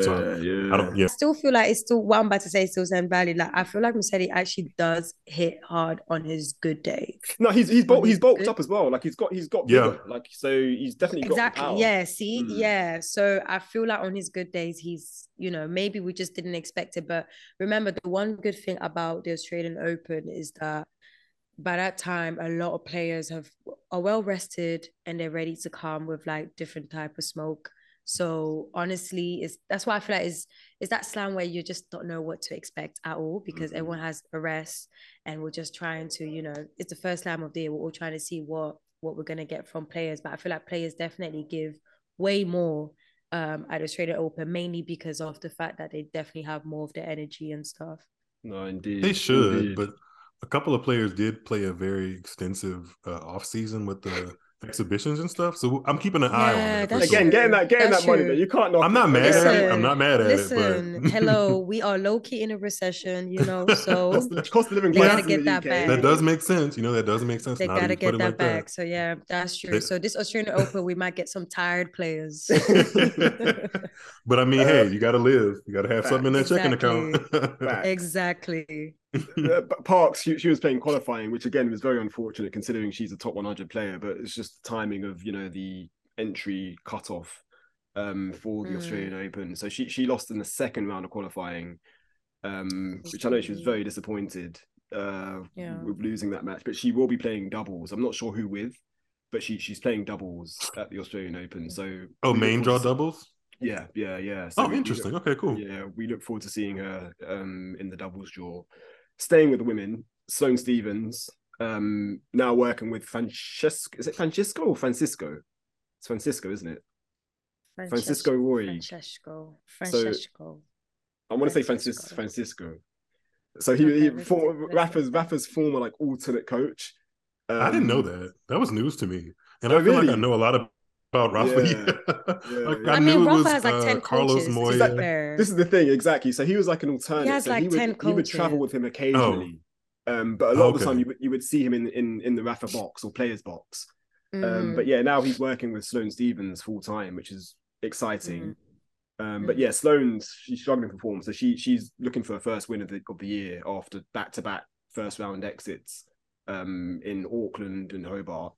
I still feel like it's still what I'm about to say. Still Zen Valley. Like I feel like Musetti actually does hit hard on his good days. No, he's bulked up as well. Like he's got bigger. Like so he's definitely got power. Yeah. See, yeah. So I feel like on his good days, he's maybe we just didn't expect it. But remember, the one good thing about the Australian Open is that by that time, a lot of players are well rested and they're ready to come with like different type of smoke. So honestly, that's why I feel like is that slam where you just don't know what to expect at all because everyone has a rest and we're just trying to, it's the first slam of the year. We're all trying to see what we're gonna get from players. But I feel like players definitely give way more at Australian Open, mainly because of the fact that they definitely have more of the energy and stuff. No, indeed. They should, but a couple of players did play a very extensive off season with the exhibitions and stuff. So I'm keeping an eye on that. Again, getting that money there. You can't knock. I'm not mad at it. I'm not mad at it. But hello, we are low key in a recession, so cost of living they gotta get that back. That does make sense. That does make sense. They gotta get that back. So yeah, that's true. So this Australian Open, we might get some tired players. But I mean, hey, you gotta live. You gotta have something in that checking account. Exactly. Parks, she was playing qualifying, which again was very unfortunate considering she's a top 100 player, but it's just the timing of the entry cutoff for the Australian Open. So she lost in the second round of qualifying, which I know she was very disappointed with losing that match. But she will be playing doubles. I'm not sure who with, but she's playing doubles at the Australian Open. So main draw doubles. Yeah. So interesting. Okay, cool. Yeah, we look forward to seeing her in the doubles draw. Staying with the women, Sloane Stephens, now working with Francesco. Is it Francesco or Francisco? It's Francisco, isn't it? Francisco Roy. Francesco. So, I want to say Francisco. So he Rafa's former like alternate coach. I didn't know that. That was news to me, and I feel like I know a lot about Rafa. I mean, Rafa has like 10 Carlos Moya. This is the thing, exactly. So he was like an alternate. He has 10 coaches. He would travel with him occasionally, but a lot of the time you would see him in the Rafa box or players box. But yeah, now he's working with Sloane Stephens full time, which is exciting. But yeah, she's struggling for form, so she's looking for a first win of the year after back-to-back first round exits in Auckland and Hobart.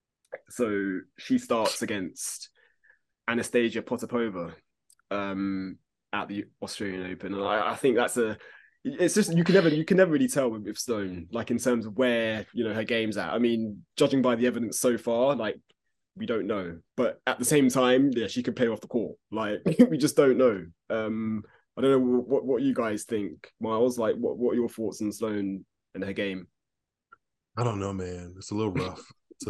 So she starts against Anastasia Potapova at the Australian Open, and I think it's just you can never really tell with Sloane, like in terms of where her game's at. I mean, judging by the evidence so far, like we don't know, but at the same time, yeah, she can play off the court. Like we just don't know. I don't know what you guys think, Miles. Like what are your thoughts on Sloane and her game? I don't know, man. It's a little rough.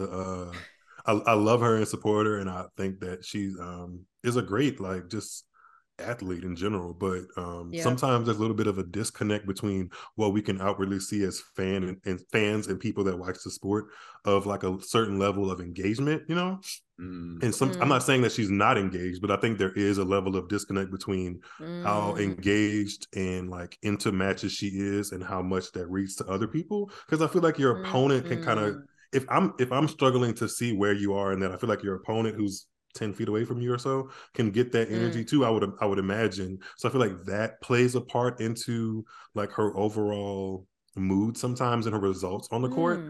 I love her and support her, and I think that she is a great just athlete in general. But sometimes there's a little bit of a disconnect between what we can outwardly see as fans and people that watch the sport of like a certain level of engagement, And I'm not saying that she's not engaged, but I think there is a level of disconnect between how engaged and like into matches she is and how much that reads to other people. Because I feel like your opponent can kind of, if I'm struggling to see where you are in that, I feel like your opponent who's 10 feet away from you or so can get that energy too. I would imagine. So I feel like that plays a part into like her overall mood sometimes and her results on the court.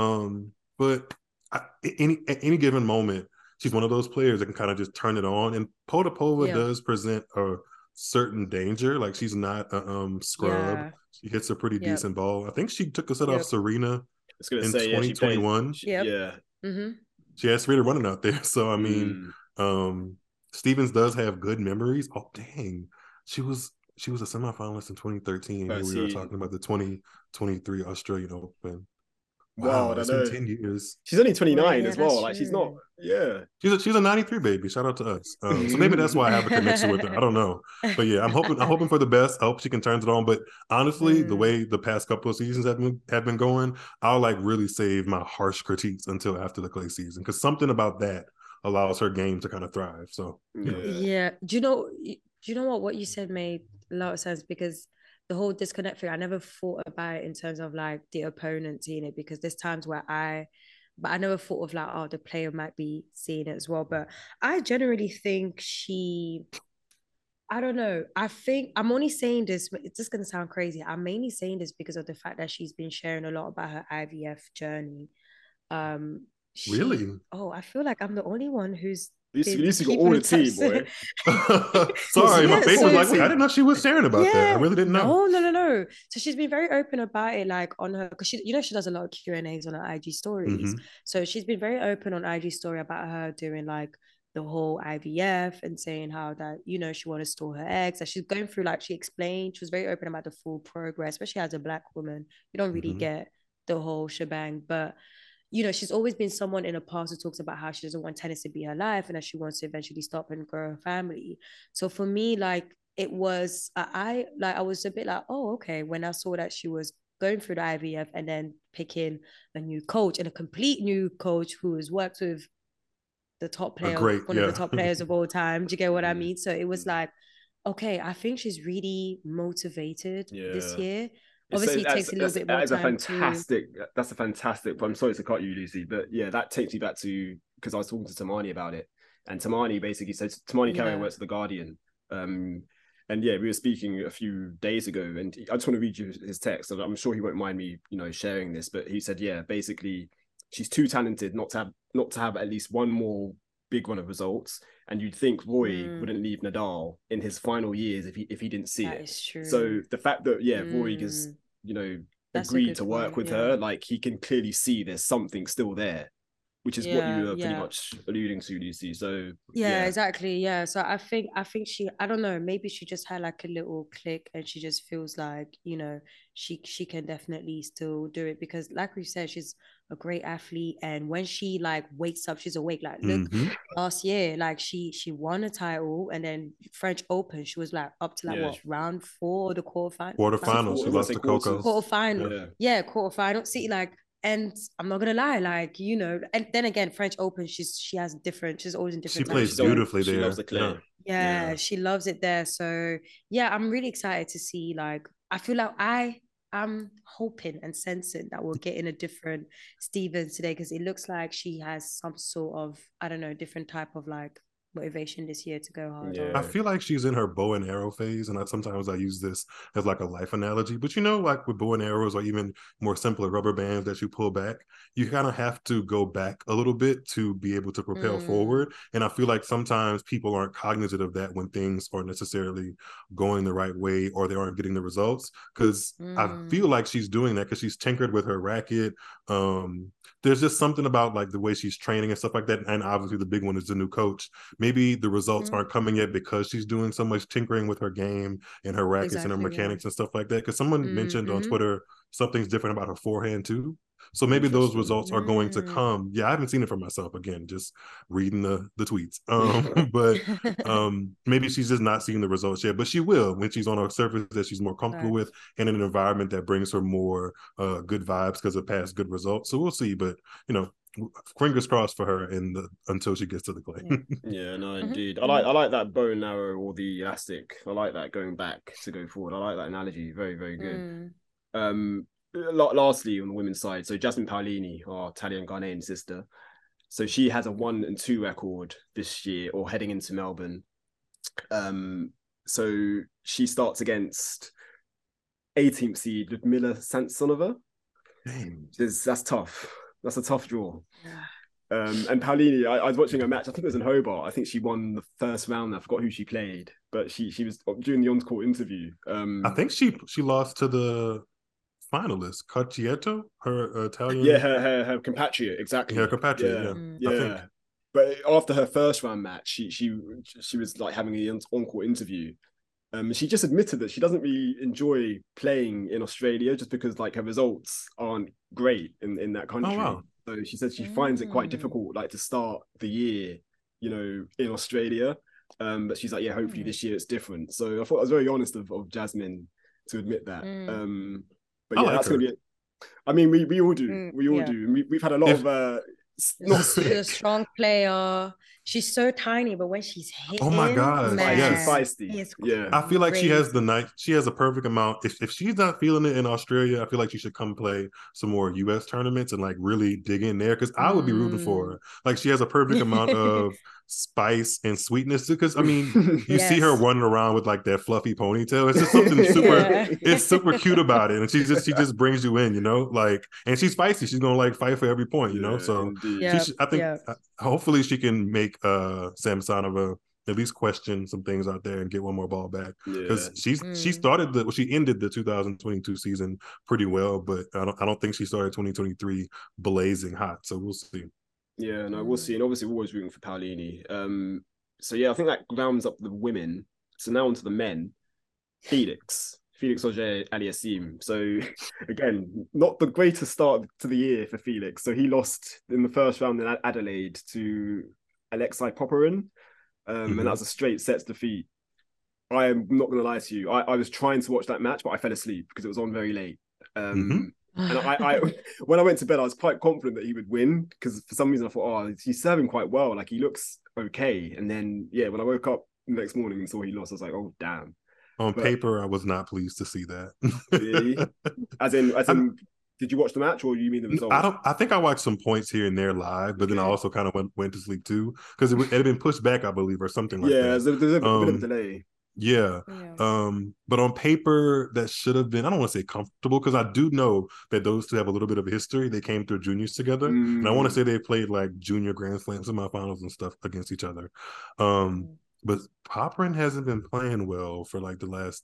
But at any given moment, she's one of those players that can kind of just turn it on. And Potapova does present a certain danger. Like she's not a scrub. She hits a pretty decent ball. I think she took a set off Serena was gonna in say, yeah, she played. 2021. Yep. Yeah. Mm-hmm. She has Serena running out there. So I mean, Stevens does have good memories. Oh dang, she was a semifinalist in 2013. Here we are talking about the 2023 Australian Open. Wow, I it's been know. 10 years. She's only 29 yeah, as well. that's Like she's not. true. Yeah. She's a 93 baby. Shout out to us. So maybe that's why I have a connection with her. I don't know. But yeah, I'm hoping for the best. I hope she can turn it on. But honestly, the way the past couple of seasons have been going, I'll like really save my harsh critiques until after the clay season. Because something about that allows her game to kind of thrive. So yeah. Do you know what you said made a lot of sense, because the whole disconnect thing, I never thought about it in terms of like the opponent seeing it, because there's times where but I never thought of like, oh, the player might be seeing it as well. But I generally think I don't know. I think I'm only saying this, but it's just gonna sound crazy. I'm mainly saying this because of the fact that she's been sharing a lot about her IVF journey. Really? I feel like I'm the only one who's At been least you got keeping all in the tea, touch. boy. Sorry, my face was like, wait, I so didn't know she was sharing about that. I really didn't know. No. So she's been very open about it, like on her, because she does a lot of Q&As on her IG stories. So she's been very open on IG story about her doing like the whole IVF and saying how that, she want to store her eggs. That she's going through, like she explained, she was very open about the full progress, especially as a Black woman. You don't really get the whole shebang, but she's always been someone in the past who talks about how she doesn't want tennis to be her life and that she wants to eventually stop and grow her family. So for me, like it was, I was a bit like, oh, okay, when I saw that she was going through the IVF and then picking a new coach, and a complete new coach who has worked with the top player, one of the top players of all time. Do you get what I mean? So it was like, okay, I think she's really motivated this year. Obviously, it takes a little bit more time That's a fantastic. I'm sorry to cut you, Lucy, but yeah, that takes me back to, because I was talking to Tamani about it, and Tamani basically said, Tamani Carrier works at the Guardian, and yeah, we were speaking a few days ago, and I just want to read you his text. I'm sure he won't mind me, sharing this, but he said, yeah, basically, she's too talented not to have at least one more big run of results. And you'd think Roy wouldn't leave Nadal in his final years if he didn't see it. Is true. So the fact that Roy has agreed to work with her, like he can clearly see there's something still there, which is what you were pretty much alluding to, Lucy. So exactly. Yeah. So I think she, I don't know, maybe she just had like a little click and she just feels like, she can definitely still do it, because like we said, she's a great athlete, and when she like wakes up, she's awake. Like look, last year, like she won a title, and then French Open, she was like up to like round 4 of the quarterfinals. She lost to Coco. Quarterfinal. Quarterfinal. See, like, and I'm not gonna lie, like, and then again, French Open, she's always in different. She plays beautifully there. She loves the clay. Yeah, she loves it there. So yeah, I'm really excited to see. Like, I feel like I'm hoping and sensing that we'll get in a different Stevens today, because it looks like she has some sort of, I don't know, different type of like motivation this year to go hard. I feel like she's in her bow and arrow phase, and sometimes I use this as like a life analogy, but like with bow and arrows, or even more simpler rubber bands that you pull back, you kind of have to go back a little bit to be able to propel forward. And I feel like sometimes people aren't cognizant of that when things aren't necessarily going the right way or they aren't getting the results, because I feel like she's doing that because she's tinkered with her racket. There's just something about like the way she's training and stuff like that, and obviously the big one is the new coach. Maybe the results aren't coming yet because she's doing so much tinkering with her game and her rackets and her mechanics and stuff like that. Because someone mentioned on Twitter something's different about her forehand too. So maybe those results are going to come. Yeah, I haven't seen it for myself. Again, just reading the tweets. But maybe she's just not seeing the results yet. But she will when she's on a surface that she's more comfortable with, and in an environment that brings her more good vibes because of past good results. So we'll see. But fingers crossed for her until she gets to the clay. Indeed. I like that bow and arrow or the elastic. I like that going back to go forward. I like that analogy. Very, very good. Lastly, on the women's side, so Jasmine Paolini, our Italian Ghanaian sister, so she has a 1-2 record this year, or heading into Melbourne. So she starts against 18th seed Ludmila Samsonova. That's tough. That's a tough draw. And Paolini, I was watching a match. I think it was in Hobart. I think she won the first round. I forgot who she played, but she was doing the on-court interview. I think she lost to the finalist, Caccietto, her Italian. Yeah, her compatriot, exactly. Her compatriot. Yeah, I yeah. think. But after her first round match, she was like having an encore interview. She just admitted that she doesn't really enjoy playing in Australia just because like her results aren't great in that country. Oh, wow. So she said she finds it quite difficult like to start the year, in Australia. But she's like, yeah, hopefully this year it's different. So I thought I was very honest of Jasmine to admit that. But yeah, that's gonna be it. I mean, we all do. We all do. We've had a lot of she's a strong player. She's so tiny, but when she's hitting, oh my god, man, yes, feisty. Yeah, I feel like she has she has a perfect amount. If she's not feeling it in Australia, I feel like she should come play some more US tournaments and like really dig in there, because I would be rooting for her. Like, she has a perfect amount of spice and sweetness, because I mean, you see her running around with like that fluffy ponytail. It's just something super it's super cute about it, and she just brings you in, like, and she's feisty. She's gonna like fight for every point, so I think hopefully she can make Samsonova at least question some things out there and get one more ball back, because she ended the 2022 season pretty well, but I don't think she started 2023 blazing hot, so we'll see. Yeah, no, we'll see. And obviously we're always rooting for Paolini. So yeah, I think that rounds up the women. So now on to the men. Felix Auger-Aliassime. So again, not the greatest start to the year for Felix. So he lost in the first round in Adelaide to Alexei Popyrin. And that was a straight sets defeat. I am not going to lie to you. I was trying to watch that match, but I fell asleep because it was on very late. And I when I went to bed, I was quite confident that he would win, because for some reason I thought, he's serving quite well. Like, he looks okay. And then, when I woke up the next morning and saw he lost, I was like, oh, damn. On paper, I was not pleased to see that. Really? As in, did you watch the match, or do you mean the result? I think I watched some points here and there live, but then I also kind of went to sleep too, because it had been pushed back, I believe, or something like that. Yeah, there's a bit of a delay. Yeah. But on paper, that should have been, I don't want to say comfortable, because I do know that those two have a little bit of a history. They came through juniors together, and I want to say they played like junior Grand Slam semifinals and stuff against each other. But Popyrin hasn't been playing well for like the last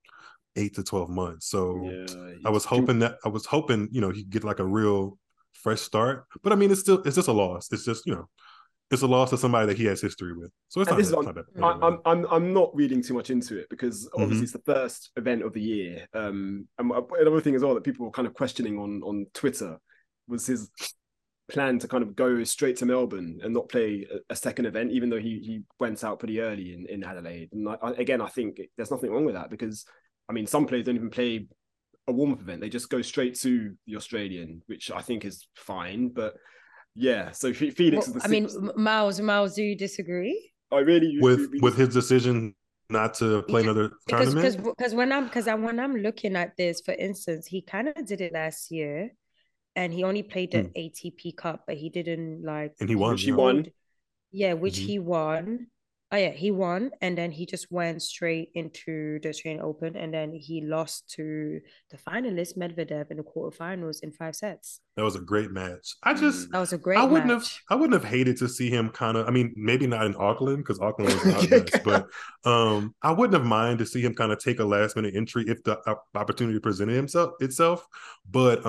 8 to 12 months. So I was hoping he'd get like a real fresh start. But I mean, it's just a loss. It's just, it's a loss to somebody that he has history with. So it's not bad. I'm not reading too much into it, because obviously it's the first event of the year. And another thing as well that people were kind of questioning on Twitter was his plan to kind of go straight to Melbourne and not play a second event, even though he went out pretty early in Adelaide. And I think there's nothing wrong with that, because I mean, some players don't even play a warm-up event. They just go straight to the Australian, which I think is fine. But yeah, so Felix is the sixth. Miles, do you disagree? I really with his decision not to play another tournament? Because when I'm looking at this, for instance, he kind of did it last year, and he only played the ATP Cup, but he didn't and he won. Which he won. Yeah, which he won. Oh yeah, he won, and then he just went straight into the Australian Open, and then he lost to the finalist Medvedev in the quarterfinals in 5 sets. That was a great match. That was a great match. I wouldn't have hated to see him kind of. I mean, maybe not in Auckland, because Auckland was not nice, but I wouldn't have minded to see him kind of take a last minute entry if the opportunity presented itself. But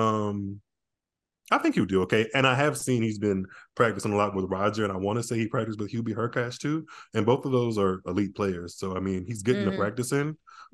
I think he'll do okay. And I have seen he's been practicing a lot with Roger, and I want to say he practiced with Hubie Hurkacz too. And both of those are elite players. So, I mean, he's getting the practice in.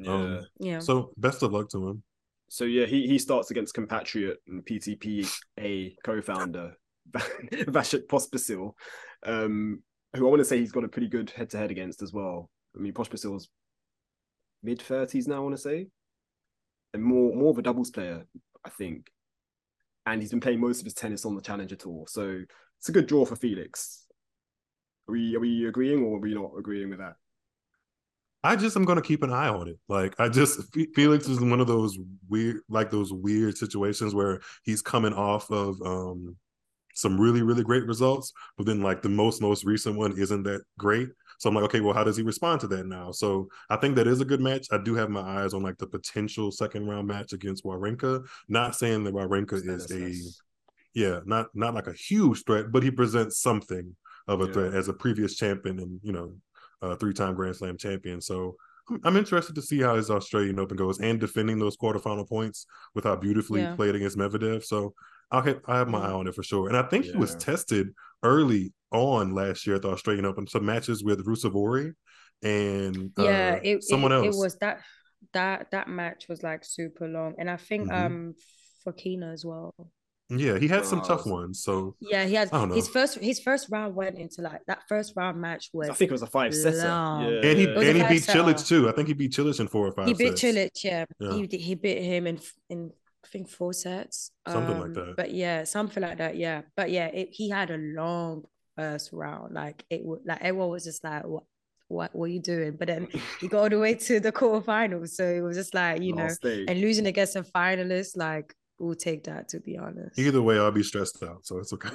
So best of luck to him. So, yeah, he starts against compatriot and PTPA co-founder, Vasek Pospisil, who I want to say he's got a pretty good head-to-head against as well. I mean, Pospisil's mid-30s now, I want to say. And more of a doubles player, I think. And he's been playing most of his tennis on the Challenger Tour. So it's a good draw for Felix. Are we agreeing, or are we not agreeing with that? I just am going to keep an eye on it. Like, Felix is one of those weird situations where he's coming off of some really, really great results, but then like the most recent one isn't that great. So I'm like, okay, well, how does he respond to that now? So I think that is a good match. I do have my eyes on like the potential second round match against Wawrinka. Not saying that Wawrinka is not like a huge threat, but he presents something of a threat as a previous champion and 3-time Grand Slam champion. So I'm interested to see how his Australian Open goes and defending those quarterfinal points with how beautifully he played against Medvedev. So I have my eye on it for sure. And I think he was tested early on last year at the Australian Open, some matches with Ruusuvuori and someone else. It was that match was like super long, and I think Fokina as well. Yeah, he had some tough ones. So yeah, he had his first round went into like that first round match was, I think it was a 5-setter. Yeah, and he beat Cilic too. I think he beat Cilic in 4 or 5 sets. He beat Cilic, yeah. He beat him in I think 4 sets. Something like that. But yeah, something like that. Yeah. But yeah, he had a long first round. Like everyone was just like, what are you doing? But then he got all the way to the quarterfinals. So it was just like, and losing against a finalist, like, we'll take that, to be honest. Either way, I'll be stressed out, so it's okay.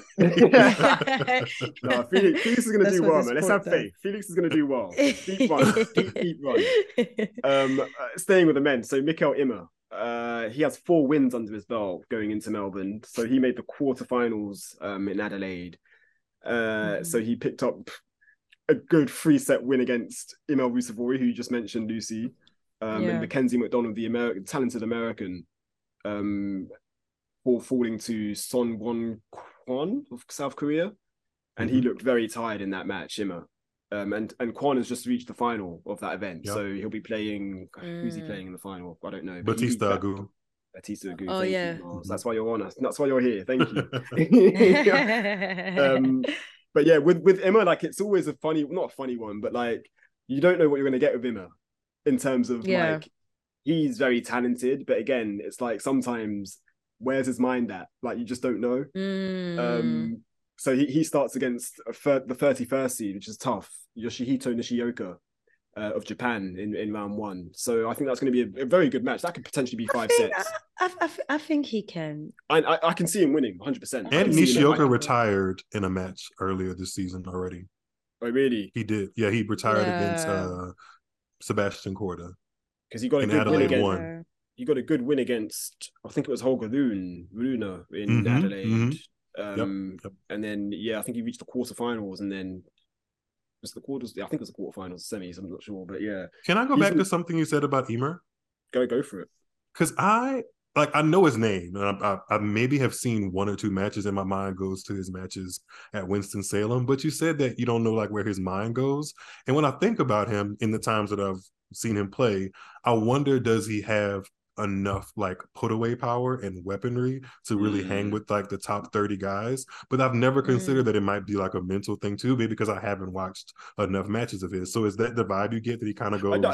No, Felix is going to do well, man. Let's have faith. Felix is going to do well. Keep running. Staying with the men, so Mikael Ymer, he has 4 wins under his belt going into Melbourne. So he made the quarterfinals in Adelaide. So he picked up a good 3-set win against Emil Ruusuvuori, who you just mentioned, Lucy, and Mackenzie McDonald, the talented American. For falling to Son Won Kwon of South Korea, and he looked very tired in that match, Ymer. And Kwon has just reached the final of that event, so he'll be playing. Who's he playing in the final? I don't know. Bautista Agut. Bautista Agut. Oh yeah, that's why you're on us. That's why you're here. Thank you. But yeah, with Ymer, like, it's always not a funny one, but like, you don't know what you're going to get with Ymer in terms of like, he's very talented, but again, it's like sometimes where's his mind at? Like, you just don't know. So he starts against the 31st seed, which is tough, Yoshihito Nishioka of Japan in round 1. So I think that's going to be a very good match. That could potentially be 5 sets. I think he can. I can see him winning 100%. And Nishioka retired in a match earlier this season already. Oh, really? He did. Yeah, he retired against Sebastian Korda. Because he got a good win against. He got a good win against, I think it was Holger Rune in Adelaide. And then I think he reached the quarterfinals, and then was the quarters. I think it was the quarterfinals, semis. I'm not sure, but yeah. Can I go back to something you said about Ymer? Go for it. Because I know his name, and I maybe have seen 1 or 2 matches, and my mind goes to his matches at Winston-Salem. But you said that you don't know like where his mind goes, and when I think about him in the times that I've seen him play, I wonder, does he have enough like put away power and weaponry to really hang with like the top 30 guys? But I've never considered that it might be like a mental thing too, maybe because I haven't watched enough matches of his. So is that the vibe you get, that he kind of goes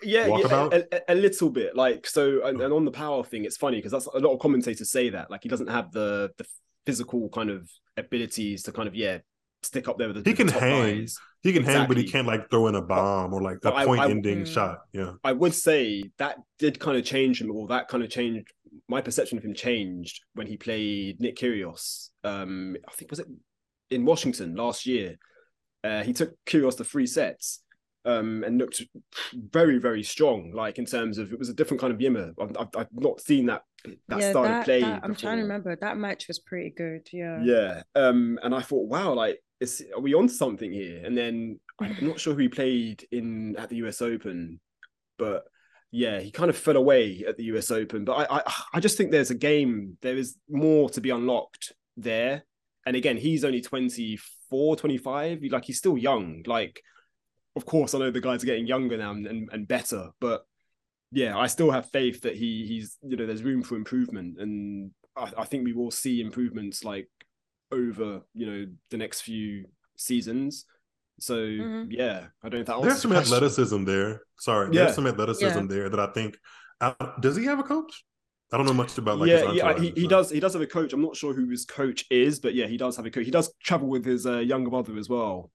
a little bit, like, so, and on the power thing, it's funny because that's a lot of commentators say that, like, he doesn't have the physical kind of abilities to kind of stick up there with the top guys. He can hang, but he can't like throw in a bomb or like a point-ending shot. Yeah, I would say that did kind of change him, or that kind of changed my perception of him. Changed when he played Nick Kyrgios. I think was it in Washington last year. He took Kyrgios to 3 sets and looked very, very strong. Like, in terms of, it was a different kind of Ymer. I've not seen that style of play. I'm trying to remember. That match was pretty good. Yeah. Yeah. And I thought, wow, like, are we on something here? And then I'm not sure who he played at the US Open, but yeah, he kind of fell away at the US Open. But I just think there is more to be unlocked there. And again, he's only 24, 25. Like, he's still young. Like, of course, I know the guys are getting younger now and better, but yeah, I still have faith that he's, there's room for improvement. And I think we will see improvements like over, the next few seasons. So yeah, I don't know if that there's some athleticism there. There's some athleticism there that I think. Does he have a coach? I don't know much about like his entourage, he does have a coach. I'm not sure who his coach is, but yeah, he does have a coach. He does travel with his younger brother as well,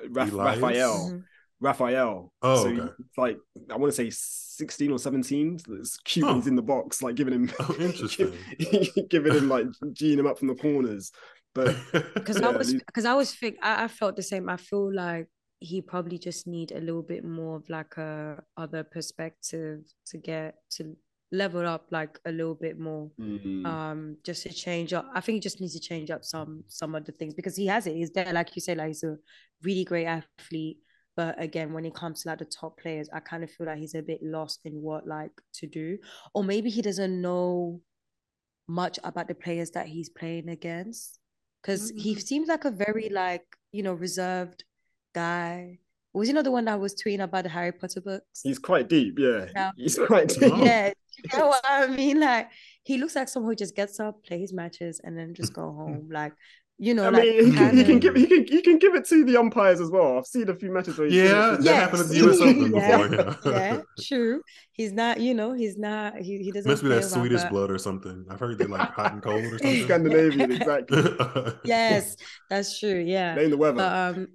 Raphael. Oh, so okay. He's like, I want to say 16 or 17. It's cute when he's in the box, like giving him interesting. giving him like G'ing him up from the corners. But because I felt the same. I feel like he probably just need a little bit more of like a other perspective to get to level up like a little bit more. Just to change up. I think he just needs to change up some of the things, because he has it. He's there, like you say, like, he's a really great athlete. But again, when it comes to like the top players, I kind of feel like he's a bit lost in what like to do, or maybe he doesn't know much about the players that he's playing against, because he seems like a very like reserved guy. Was the one that was tweeting about the Harry Potter books? He's quite deep, yeah. Yeah. He's quite deep. Yeah, you know what I mean? Like he looks like someone who just gets up, play his matches, and then just go home. Like I mean, he can give it to the umpires as well. I've seen a few matches where that happened at the US Open before. Yeah, true. He's not, he doesn't. Must be that Swedish blood or something. I've heard they like hot and cold or something. Scandinavian, exactly. Yes, that's true. Yeah. Name the weather.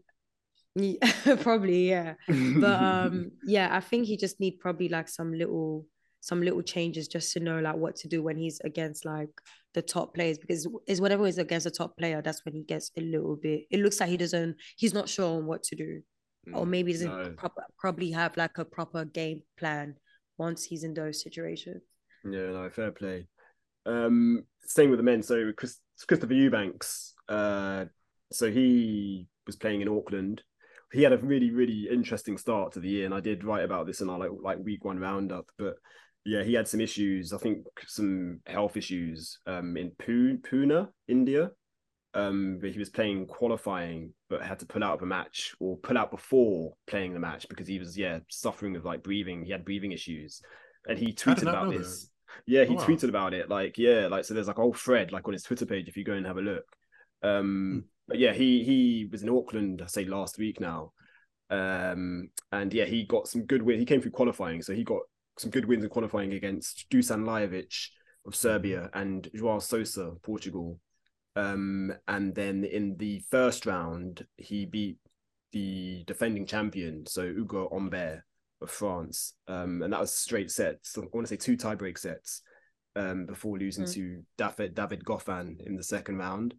Probably, yeah. But yeah, I think he just need probably like some little changes just to know like what to do when he's against like the top players, because is whenever he's against a top player, that's when he gets a little bit, it looks like he's not sure on what to do, or maybe doesn't probably have like a proper game plan once he's in those situations. Yeah, no, fair play. Staying with the men, so Christopher Eubanks, so he was playing in Auckland. He had a really, really interesting start to the year, and I did write about this in our like week 1 roundup. But yeah, he had some issues. I think some health issues in Pune, India. But he was playing qualifying, but had to pull out of a match or pull out before playing the match because he was suffering with like breathing. He had breathing issues, and he tweeted about this. Yeah, he tweeted about it. So there's like a whole thread like on his Twitter page if you go and have a look. But yeah, he was in Auckland, I say last week now. And yeah, he got some good wins. He came through qualifying, so he got some good wins in qualifying against Dusan Lajovic of Serbia and Joao Sousa of Portugal. And then in the first round, he beat the defending champion, so Ugo Humbert of France. And that was straight sets. So I want to say 2 tiebreak sets before losing to David Goffin in the second round.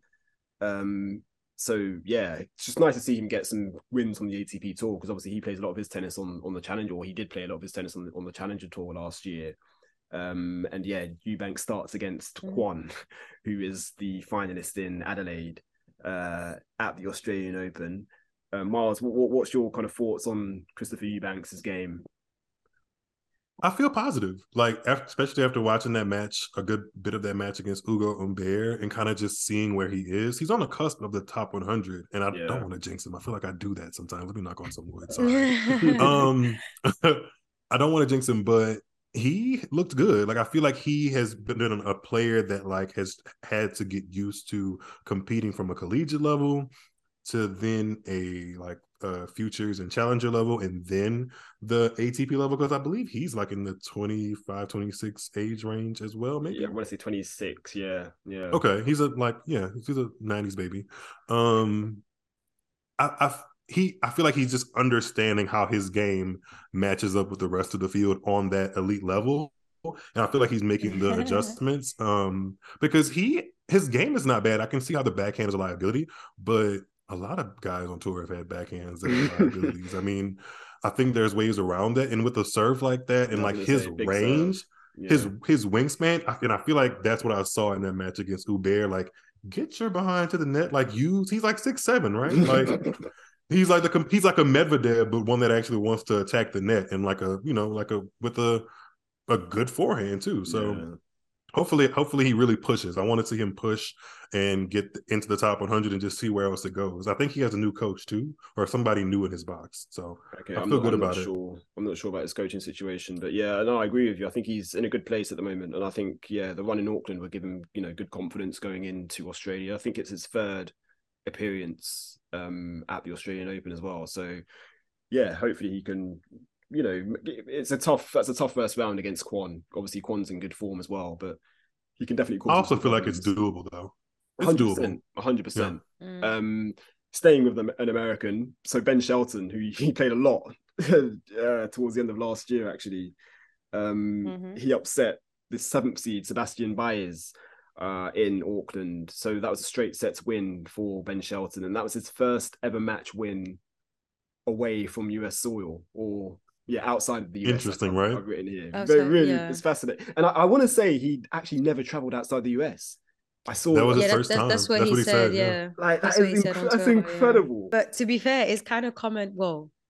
So yeah, it's just nice to see him get some wins on the ATP tour, because obviously he plays a lot of his tennis on the Challenger, or he did play a lot of his tennis on the Challenger tour last year. And yeah, Eubanks starts against Kwon, who is the finalist in Adelaide at the Australian Open. Miles, what's your kind of thoughts on Christopher Eubanks' game? I feel positive, like especially after watching that match, a good bit of that match against Ugo Humbert, and kind of just seeing where he is. He's on the cusp of the top 100, and I don't want to jinx him. I feel like I do that sometimes. Let me knock on some wood. Sorry. I don't want to jinx him, but he looked good. Like I feel like he has been a player that like has had to get used to competing from a collegiate level to then a like futures and challenger level, and then the ATP level, because I believe he's like in the 25, 26 age range as well. Maybe I want to say 26. Yeah. Okay, he's a 90s baby. I feel like he's just understanding how his game matches up with the rest of the field on that elite level. And I feel like he's making the adjustments because his game is not bad. I can see how the backhand is a liability, but a lot of guys on tour have had backhands that are liabilities. I mean, I think there's ways around that. And with a serve like that and like his range, his wingspan, and I feel like that's what I saw in that match against Humbert. Like, get your behind to the net. Like, he's like 6'7", right? Like, he's like a Medvedev, but one that actually wants to attack the net and with a good forehand too. So hopefully he really pushes. I want to see him push and get into the top 100 and just see where else it goes. I think he has a new coach too, or somebody new in his box. So I feel good about it. I'm not sure about his coaching situation, but yeah, no, I agree with you. I think he's in a good place at the moment, and I think the run in Auckland will give him good confidence going into Australia. I think it's his 3rd appearance at the Australian Open as well. So yeah, hopefully he can. That's a tough first round against Kwon. Obviously, Kwon's in good form as well, but he can definitely. I also feel like it's doable though. It's 100%, 100%. Staying with an American, so Ben Shelton, who he played a lot towards the end of last year, actually. He upset the 7th seed Sebastian Baez in Auckland. So that was a straight sets win for Ben Shelton, and that was his first ever match win away from US soil, or outside of the US. Interesting, right? I've written here. It's fascinating. And I want to say he actually never traveled outside the US. I saw that was his first time. That's what he said. Yeah, like that's incredible. But to be fair, it's kind of common. Well,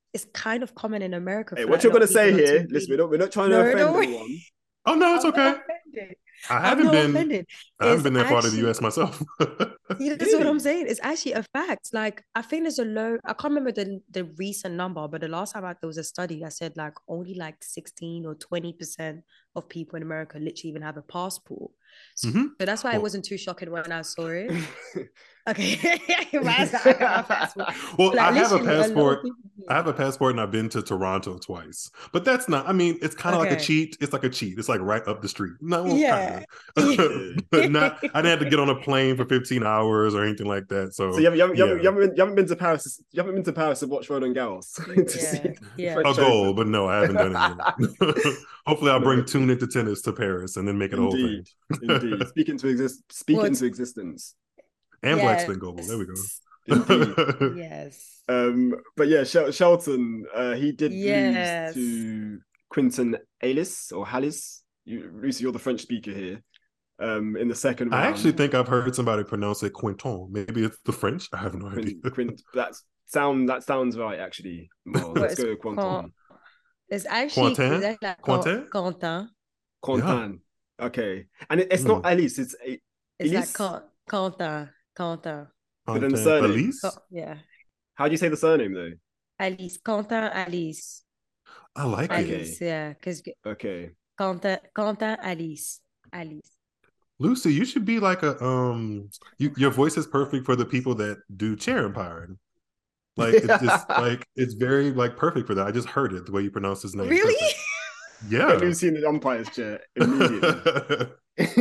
it's kind of common in America. Hey, For what like you're a lot gonna of people say not here? to Listen, really. we're not trying to No, offend don't worry. anyone. Oh no, it's I'm okay. not offended. I I'm haven't not been. offended. I haven't It's been that part of the actually, U.S. myself. see, this is what I'm Really? saying. It's actually a fact. Like, I think there's a low, I can't remember the recent number, but the last time there was a study that said like only like 16 or 20% of people in America literally even have a passport. So, Hmm. so that's why it Well, wasn't too shocking when I saw it. Okay. Man's like, I got my passport. well, Like I have a literally a lot of passport. people I have a passport, and I've been to Toronto twice. But that's not. I mean, it's kind of like a Okay. cheat. It's like a cheat. It's like right up the street. No, well, kind Yeah. of, but not. I didn't have to get on a plane for 15 hours or anything like that. So So yeah, you haven't been to Paris. You haven't been to Paris to watch Roland Garros to see Yeah. the Yeah. a French goal, Open. but no, I haven't done it yet. Hopefully, I'll bring No, Tune into tennis to Paris and then make it a whole thing. indeed, indeed. Speak Well, into existence. And Black Spin Global. There we yes. Indeed. go. Yes. But yeah, Shelton, he did lose Yes. to Quinton Halys or Hallis. Lucy, you're the French speaker here. In the second I actually round, think I've heard somebody pronounce it Quinton. Maybe it's the French. I have no idea. that sounds right actually. Well, Well, let's go with Quentin. it's actually Quentin? that's like Quentin? Quentin. Yeah. Quentin. Okay, and it's not Mm. Alice. It's It's like Elise. Quentin. Quentin. But then the Quentin surname. Elise? Yeah. How do you say the surname though? Alice. Quentin Alice. I like it. Alice. Yeah. Because Okay. Quentin Alice. Alice. Lucy, you should be like a your voice is perfect for the people that do chair umpiring. Like it's just like it's very like perfect for that. I just heard it the way you pronounce his name. Really? Perfect. Put Yeah. Lucy in the umpire's chair immediately.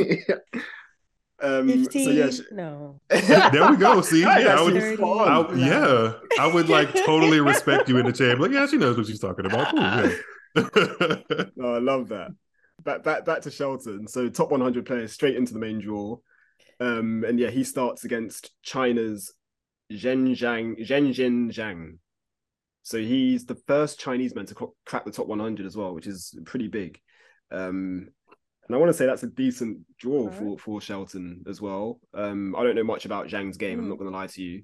So yeah, 15? No. There we go. See, That is yeah, actually spot on. yeah, I would like totally respect you in the chair. Like, yeah, she knows what she's talking about. Cool. Yeah. No, I love that. Back to Shelton. So top 100 players straight into the main draw. And yeah, he starts against China's Zhen Zhang. So he's the first Chinese man to crack the top 100 as well, which is pretty big. And I want to say that's a decent draw for Shelton as well. I don't know much about Zhang's game. I'm not going to lie to you.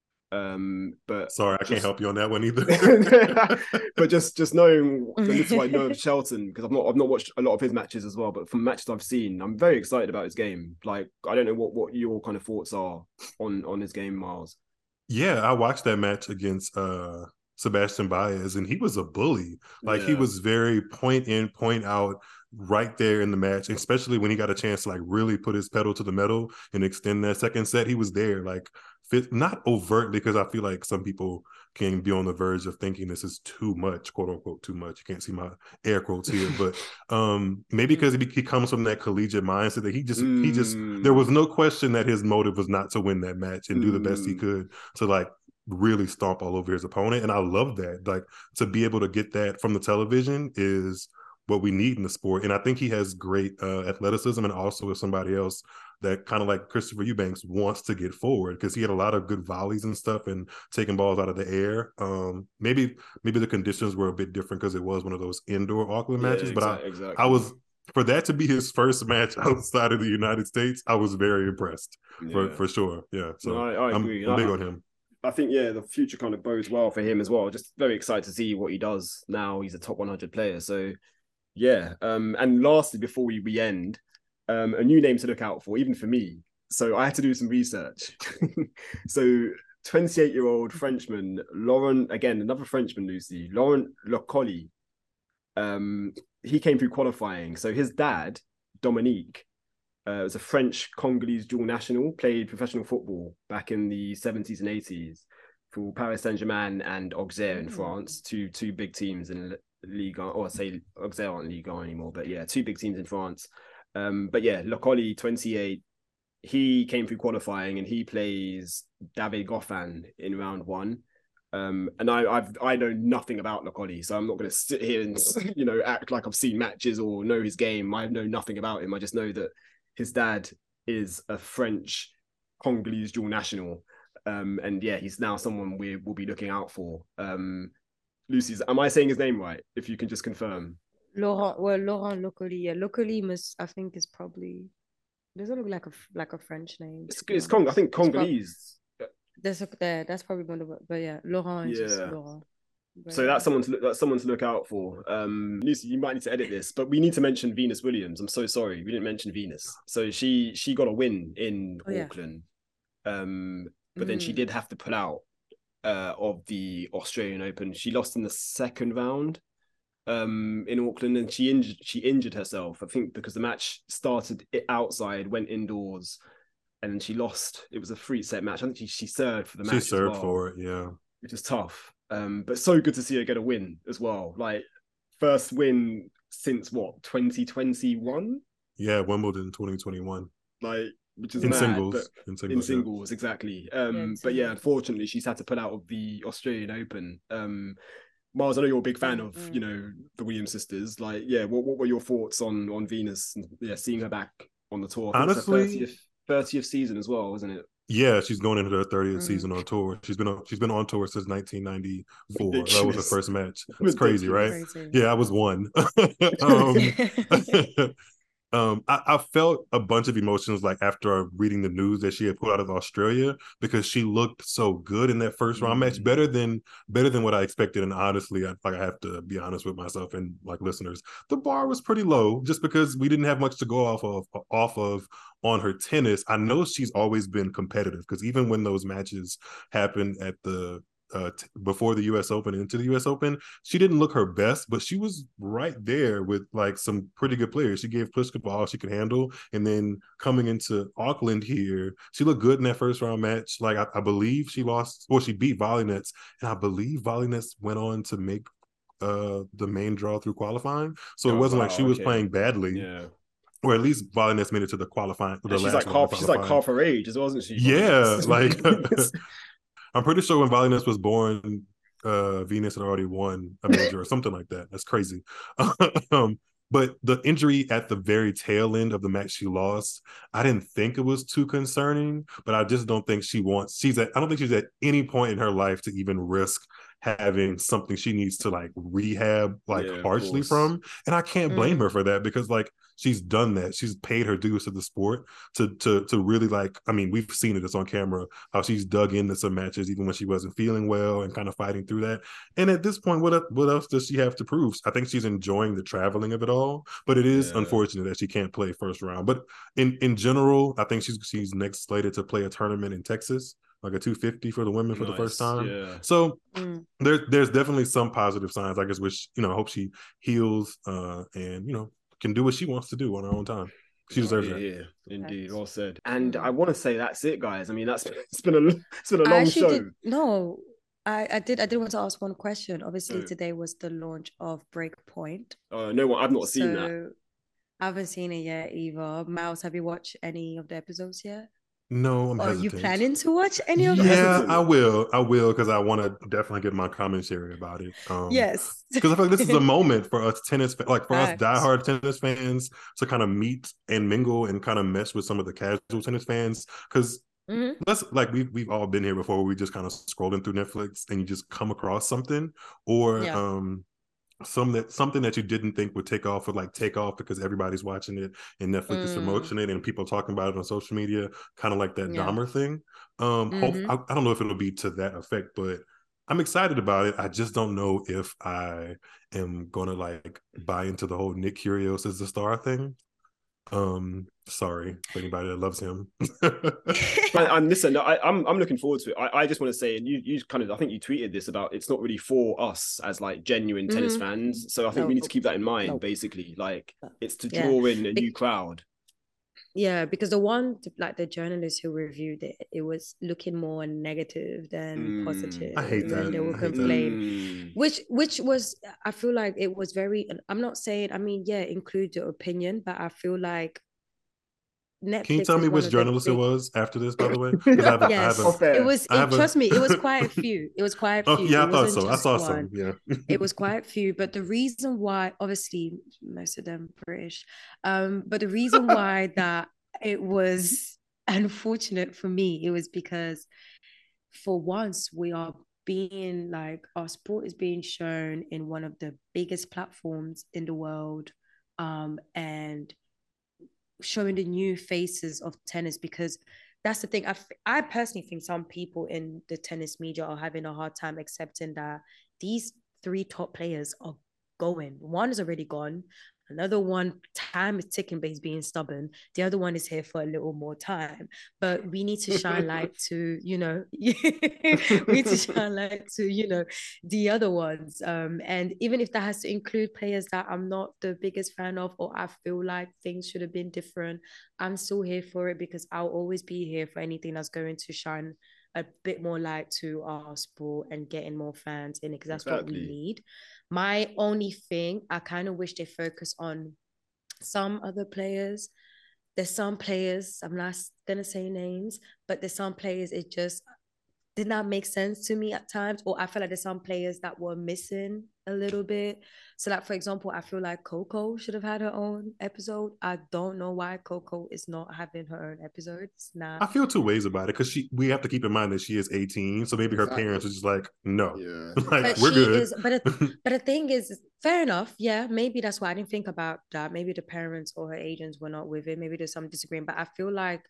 But sorry, I can't help you on that one either. But just knowing the little I know of Shelton, because I've not watched a lot of his matches as well, but from matches I've seen, I'm very excited about his game. Like, I don't know what your kind of thoughts are on his game, Miles. Yeah, I watched that match against Sebastian Baez, and he was a bully. Like he was very point in, point out, right there in the match, especially when he got a chance to like really put his pedal to the metal and extend that second set. He was there, like not overtly, because I feel like some people can be on the verge of thinking this is too much, quote unquote, too much. You can't see my air quotes here, but maybe because he comes from that collegiate mindset that he just there was no question that his motive was not to win that match and do the best he could to like really stomp all over his opponent. And I love that. Like to be able to get that from the television is what we need in the sport. And I think he has great athleticism, and also is somebody else that kind of like Christopher Eubanks wants to get forward, because he had a lot of good volleys and stuff and taking balls out of the air. Maybe the conditions were a bit different because it was one of those indoor Auckland matches, but exactly. I was, for that to be his first match outside of the United States, I was very impressed for sure. Yeah. So no, I agree. I'm big on him. I think, yeah, the future kind of bodes well for him as well. Just very excited to see what he does now. He's a top 100 player. So, yeah. And lastly, before we end, a new name to look out for, even for me. So I had to do some research. So 28-year-old Frenchman, Laurent, again, another Frenchman, Lucy, Laurent Locolli. He came through qualifying. So his dad, Dominique, was a French Congolese dual national, played professional football back in the 70s and 80s for Paris Saint-Germain and Auxerre in France, two big teams in Ligue 1, or I say Auxerre aren't Ligue 1 anymore, but yeah, two big teams in France. But yeah, Locolli, 28, he came through qualifying and he plays David Goffin in round one. And I know nothing about Locolli, so I'm not going to sit here and act like I've seen matches or know his game. I know nothing about him. I just know that his dad is a French Congolese dual national. And yeah, he's now someone we will be looking out for. Lucy's, am I saying his name right? If you can just confirm. Laurent Locolli. Yeah, Locolli I think is probably, doesn't look like a French name. It's Cong. I think Congolese. That's probably one of, but yeah, Laurent is just Laurent. But So yeah. that's someone to look out for. Lucy, you might need to edit this, but we need to mention Venus Williams. I'm so sorry we didn't mention Venus. So she got a win in Oh, yeah. Auckland, but then she did have to pull out of the Australian Open. She lost in the second round in Auckland, and she injured herself. I think because the match started outside, went indoors, and then she lost. It was a 3-set match. I think she served for the match. She served as well, for it, yeah. which is tough. But so good to see her get a win as well. Like first win since what 2021? Yeah, Wimbledon 2021. Like which is in mad, singles, but in singles, exactly. But yeah, unfortunately, she's had to pull out of the Australian Open. Miles, I know you're a big fan of the Williams sisters. Like, yeah, what were your thoughts on Venus? And, yeah, seeing her back on the tour. I think Honestly, it's her 30th season as well, isn't it? Yeah, she's going into her 30th season on tour. She's been on tour since 1994. Ridiculous. That was her first match. It's crazy, right? Crazy. Yeah, I was one. I felt a bunch of emotions like after reading the news that she had pulled out of Australia, because she looked so good in that first round match, better than what I expected. And honestly, I have to be honest with myself and like listeners, the bar was pretty low just because we didn't have much to go off of on her tennis. I know she's always been competitive, because even when those matches happened at the before the US Open and into the US Open, she didn't look her best, but she was right there with like some pretty good players. She gave Pliskova all she could handle, and then coming into Auckland here, she looked good in that first round match. Like I believe she beat Volynets, and I believe Volynets went on to make the main draw through qualifying. So it wasn't like she was playing badly. Yeah. Or at least Volynets made it to the qualifying. She's like half her age, wasn't she? Yeah, like I'm pretty sure when Volynets was born, Venus had already won a major or something like that. That's crazy. But the injury at the very tail end of the match she lost, I didn't think it was too concerning, but I just don't think I don't think she's at any point in her life to even risk having something she needs to like rehab harshly from. And I can't blame her for that, because like she's done that. She's paid her dues to the sport to really like, I mean, we've seen it, it's on camera, how she's dug into some matches even when she wasn't feeling well and kind of fighting through that. And at this point, what else does she have to prove? I think she's enjoying the traveling of it all, but it is unfortunate that she can't play first round. But in general, I think she's next slated to play a tournament in Texas, like a 250 for the women for the first time. Yeah. So there's definitely some positive signs. I guess, which, I hope she heals and, can do what she wants to do on her own time. She deserves that. Yeah, indeed. Well said. And I want to say that's it, guys. I mean, it's been a long show. I did want to ask one question. Obviously, today was the launch of Breakpoint. No, I've not seen that. I haven't seen it yet either. Miles, have you watched any of the episodes yet? No, I'm hesitant. Are you planning to watch any of them? Yeah, I will, because I want to definitely get my commentary about it. Yes. Because I feel like this is a moment for us us diehard tennis fans to kind of meet and mingle and kind of mesh with some of the casual tennis fans. Because let's we've all been here before. We just kind of scrolling through Netflix and you just come across something, or something that you didn't think would take off because everybody's watching it and Netflix is promoting it and people talking about it on social media, kind of like that Dahmer thing. I don't know if it'll be to that effect, but I'm excited about it. I just don't know if I am gonna like buy into the whole Nick Kyrgios as the star thing. Sorry for anybody that loves him. Listen, I'm looking forward to it. I just want to say, and you kind of, I think you tweeted this about, it's not really for us as like genuine tennis fans. So I think we need to keep that in mind. Basically, like it's to draw in a new crowd. Yeah, because the journalist who reviewed it, it was looking more negative than positive. I hate that. And they will complain, which was, I feel like it was very, I'm not saying, I mean, yeah, include your opinion, but I feel like Netflix. Can you tell me which journalist it was after this, by the way? Trust me, it was quite a few. It was quite a few. Yeah, I thought so. I saw some. Yeah, it was quite a few. But the reason why, obviously, most of them British, but the reason why that it was unfortunate for me, it was because for once we are being like, our sport is being shown in one of the biggest platforms in the world, and showing the new faces of tennis, because that's the thing. I personally think some people in the tennis media are having a hard time accepting that these three top players are going. One is already gone. Another one, time is ticking, but he's being stubborn. The other one is here for a little more time. But we need to shine light to, we need to shine light to, the other ones. And even if that has to include players that I'm not the biggest fan of, or I feel like things should have been different, I'm still here for it, because I'll always be here for anything that's going to shine a bit more light to our sport and getting more fans in it, because that's what we need. My only thing, I kind of wish they focus on some other players. There's some players, I'm not gonna say names, but there's some players it just did not make sense to me at times, or I feel like there's some players that were missing a little bit. So, like, for example, I feel like Coco should have had her own episode. I don't know why Coco is not having her own episodes now. I feel two ways about it, because we have to keep in mind that she is 18, so maybe her parents are just like, no, like, we're good. But the thing is, fair enough. Yeah, maybe that's why I didn't think about that. Maybe the parents or her agents were not with it. Maybe there's some disagreement. But I feel like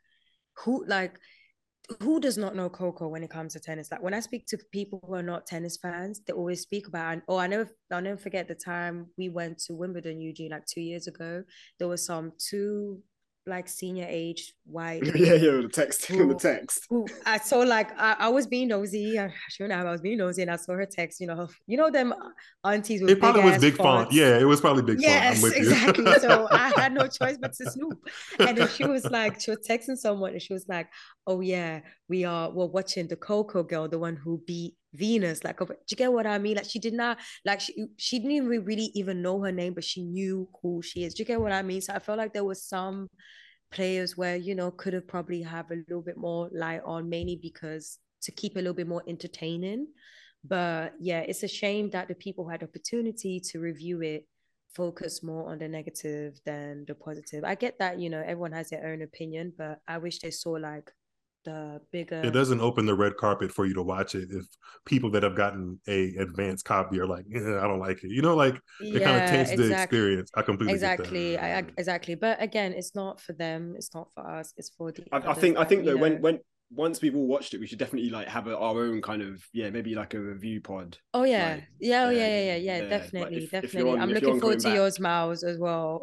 who does not know Coco when it comes to tennis? Like, when I speak to people who are not tennis fans, they always speak about, I'll never forget the time we went to Wimbledon, Eugene, like 2 years ago. There was some two like senior age white the text who I saw, like, I was being nosy. I shouldn't have. I was being nosy, and I saw her text, them aunties with it probably was big fonts. font. Yeah, it was probably big font. Yes, exactly. So I had no choice but to snoop. And then she was texting someone, and she was like, oh yeah, we're watching the Coco girl, the one who beat Venus. Like, do you get what I mean? Like, she did not, like, she didn't really even know her name, but she knew who she is. Do you get what I mean? So I felt like there was some players where, could have probably have a little bit more light on, mainly because to keep a little bit more entertaining. But yeah, it's a shame that the people who had opportunity to review it focus more on the negative than the positive. I get that, everyone has their own opinion, but I wish they saw like the bigger. It doesn't open the red carpet for you to watch it if people that have gotten a advanced copy are like, I don't like it. It kind of taints the experience. I completely get that. Exactly. But again, it's not for them. It's not for us. It's for the. I think though, when once we've all watched it, we should definitely like have our own kind of maybe like a review pod. Oh yeah, like, yeah, definitely, like definitely. I'm looking forward to yours, Miles, as well.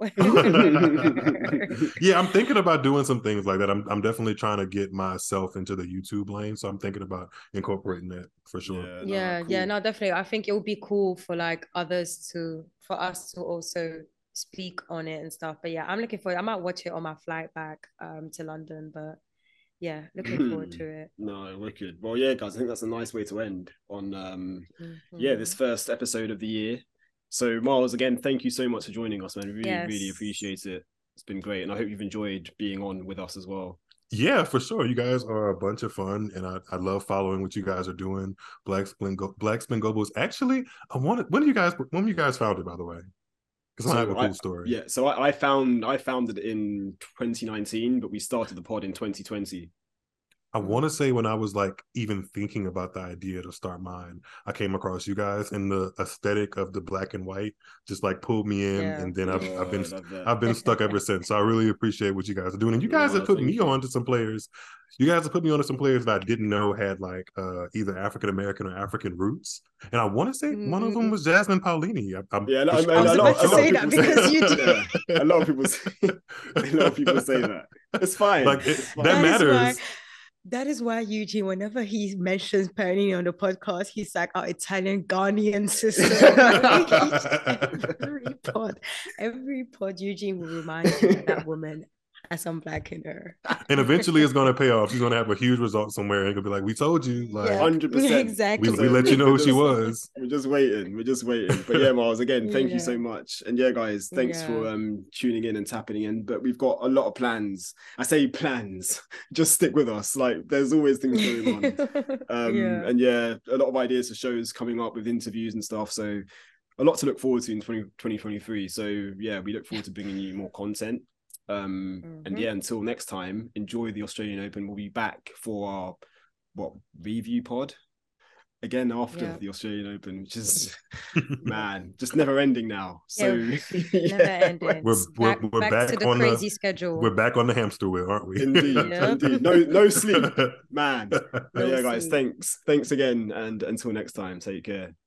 Yeah, I'm thinking about doing some things like that. I'm definitely trying to get myself into the YouTube lane, so I'm thinking about incorporating that for sure. No, definitely. I think it would be cool for like for us to also speak on it and stuff. But yeah, I'm looking forward. I might watch it on my flight back to London, but. Yeah, looking forward to it. No, wicked. Well, yeah, guys, I think that's a nice way to end on this first episode of the year. So, Miles, again, thank you so much for joining us, man. Really appreciate it. It's been great, and I hope you've enjoyed being on with us as well. Yeah, for sure. You guys are a bunch of fun, and I love following what you guys are doing. Black Spin Global is actually when you guys found it, by the way? Because I have a cool story. Yeah, so I founded it in 2019, but we started the pod in 2020. I want to say when I was like even thinking about the idea to start mine, I came across you guys, and the aesthetic of the black and white just like pulled me in, and then I've been stuck ever since. So I really appreciate what you guys are doing, and you guys have put me on to some players. You guys have put me on to some players that I didn't know had like either African American or African roots, and I want to say one of them was Jasmine Paolini. I was about to say that because you did. A lot of people say that. It's fine. Like that matters. That is why Eugene, whenever he mentions Paolini on the podcast, he's like our Italian Ghanaian sister. every pod, Eugene will remind you of that woman as some black in her. And eventually it's going to pay off. She's going to have a huge result somewhere and it'll be like, we told you. Like 100%. Exactly. We let you know who she was. We're just waiting. But yeah, Miles, again, thank you so much. And yeah, guys, thanks for tuning in and tapping in. But we've got a lot of plans. I say plans. Just stick with us. Like there's always things going on. And yeah, a lot of ideas for shows coming up with interviews and stuff. So a lot to look forward to in 2023. So yeah, we look forward to bringing you more content. And yeah, until next time, enjoy the Australian Open. We'll be back for our review pod again after the Australian Open, which is man, just never ending now. So never ending. We're back to the crazy schedule. We're back on the hamster wheel, aren't we? Indeed, indeed. No sleep, man. Yeah, guys, thanks again, and until next time, take care.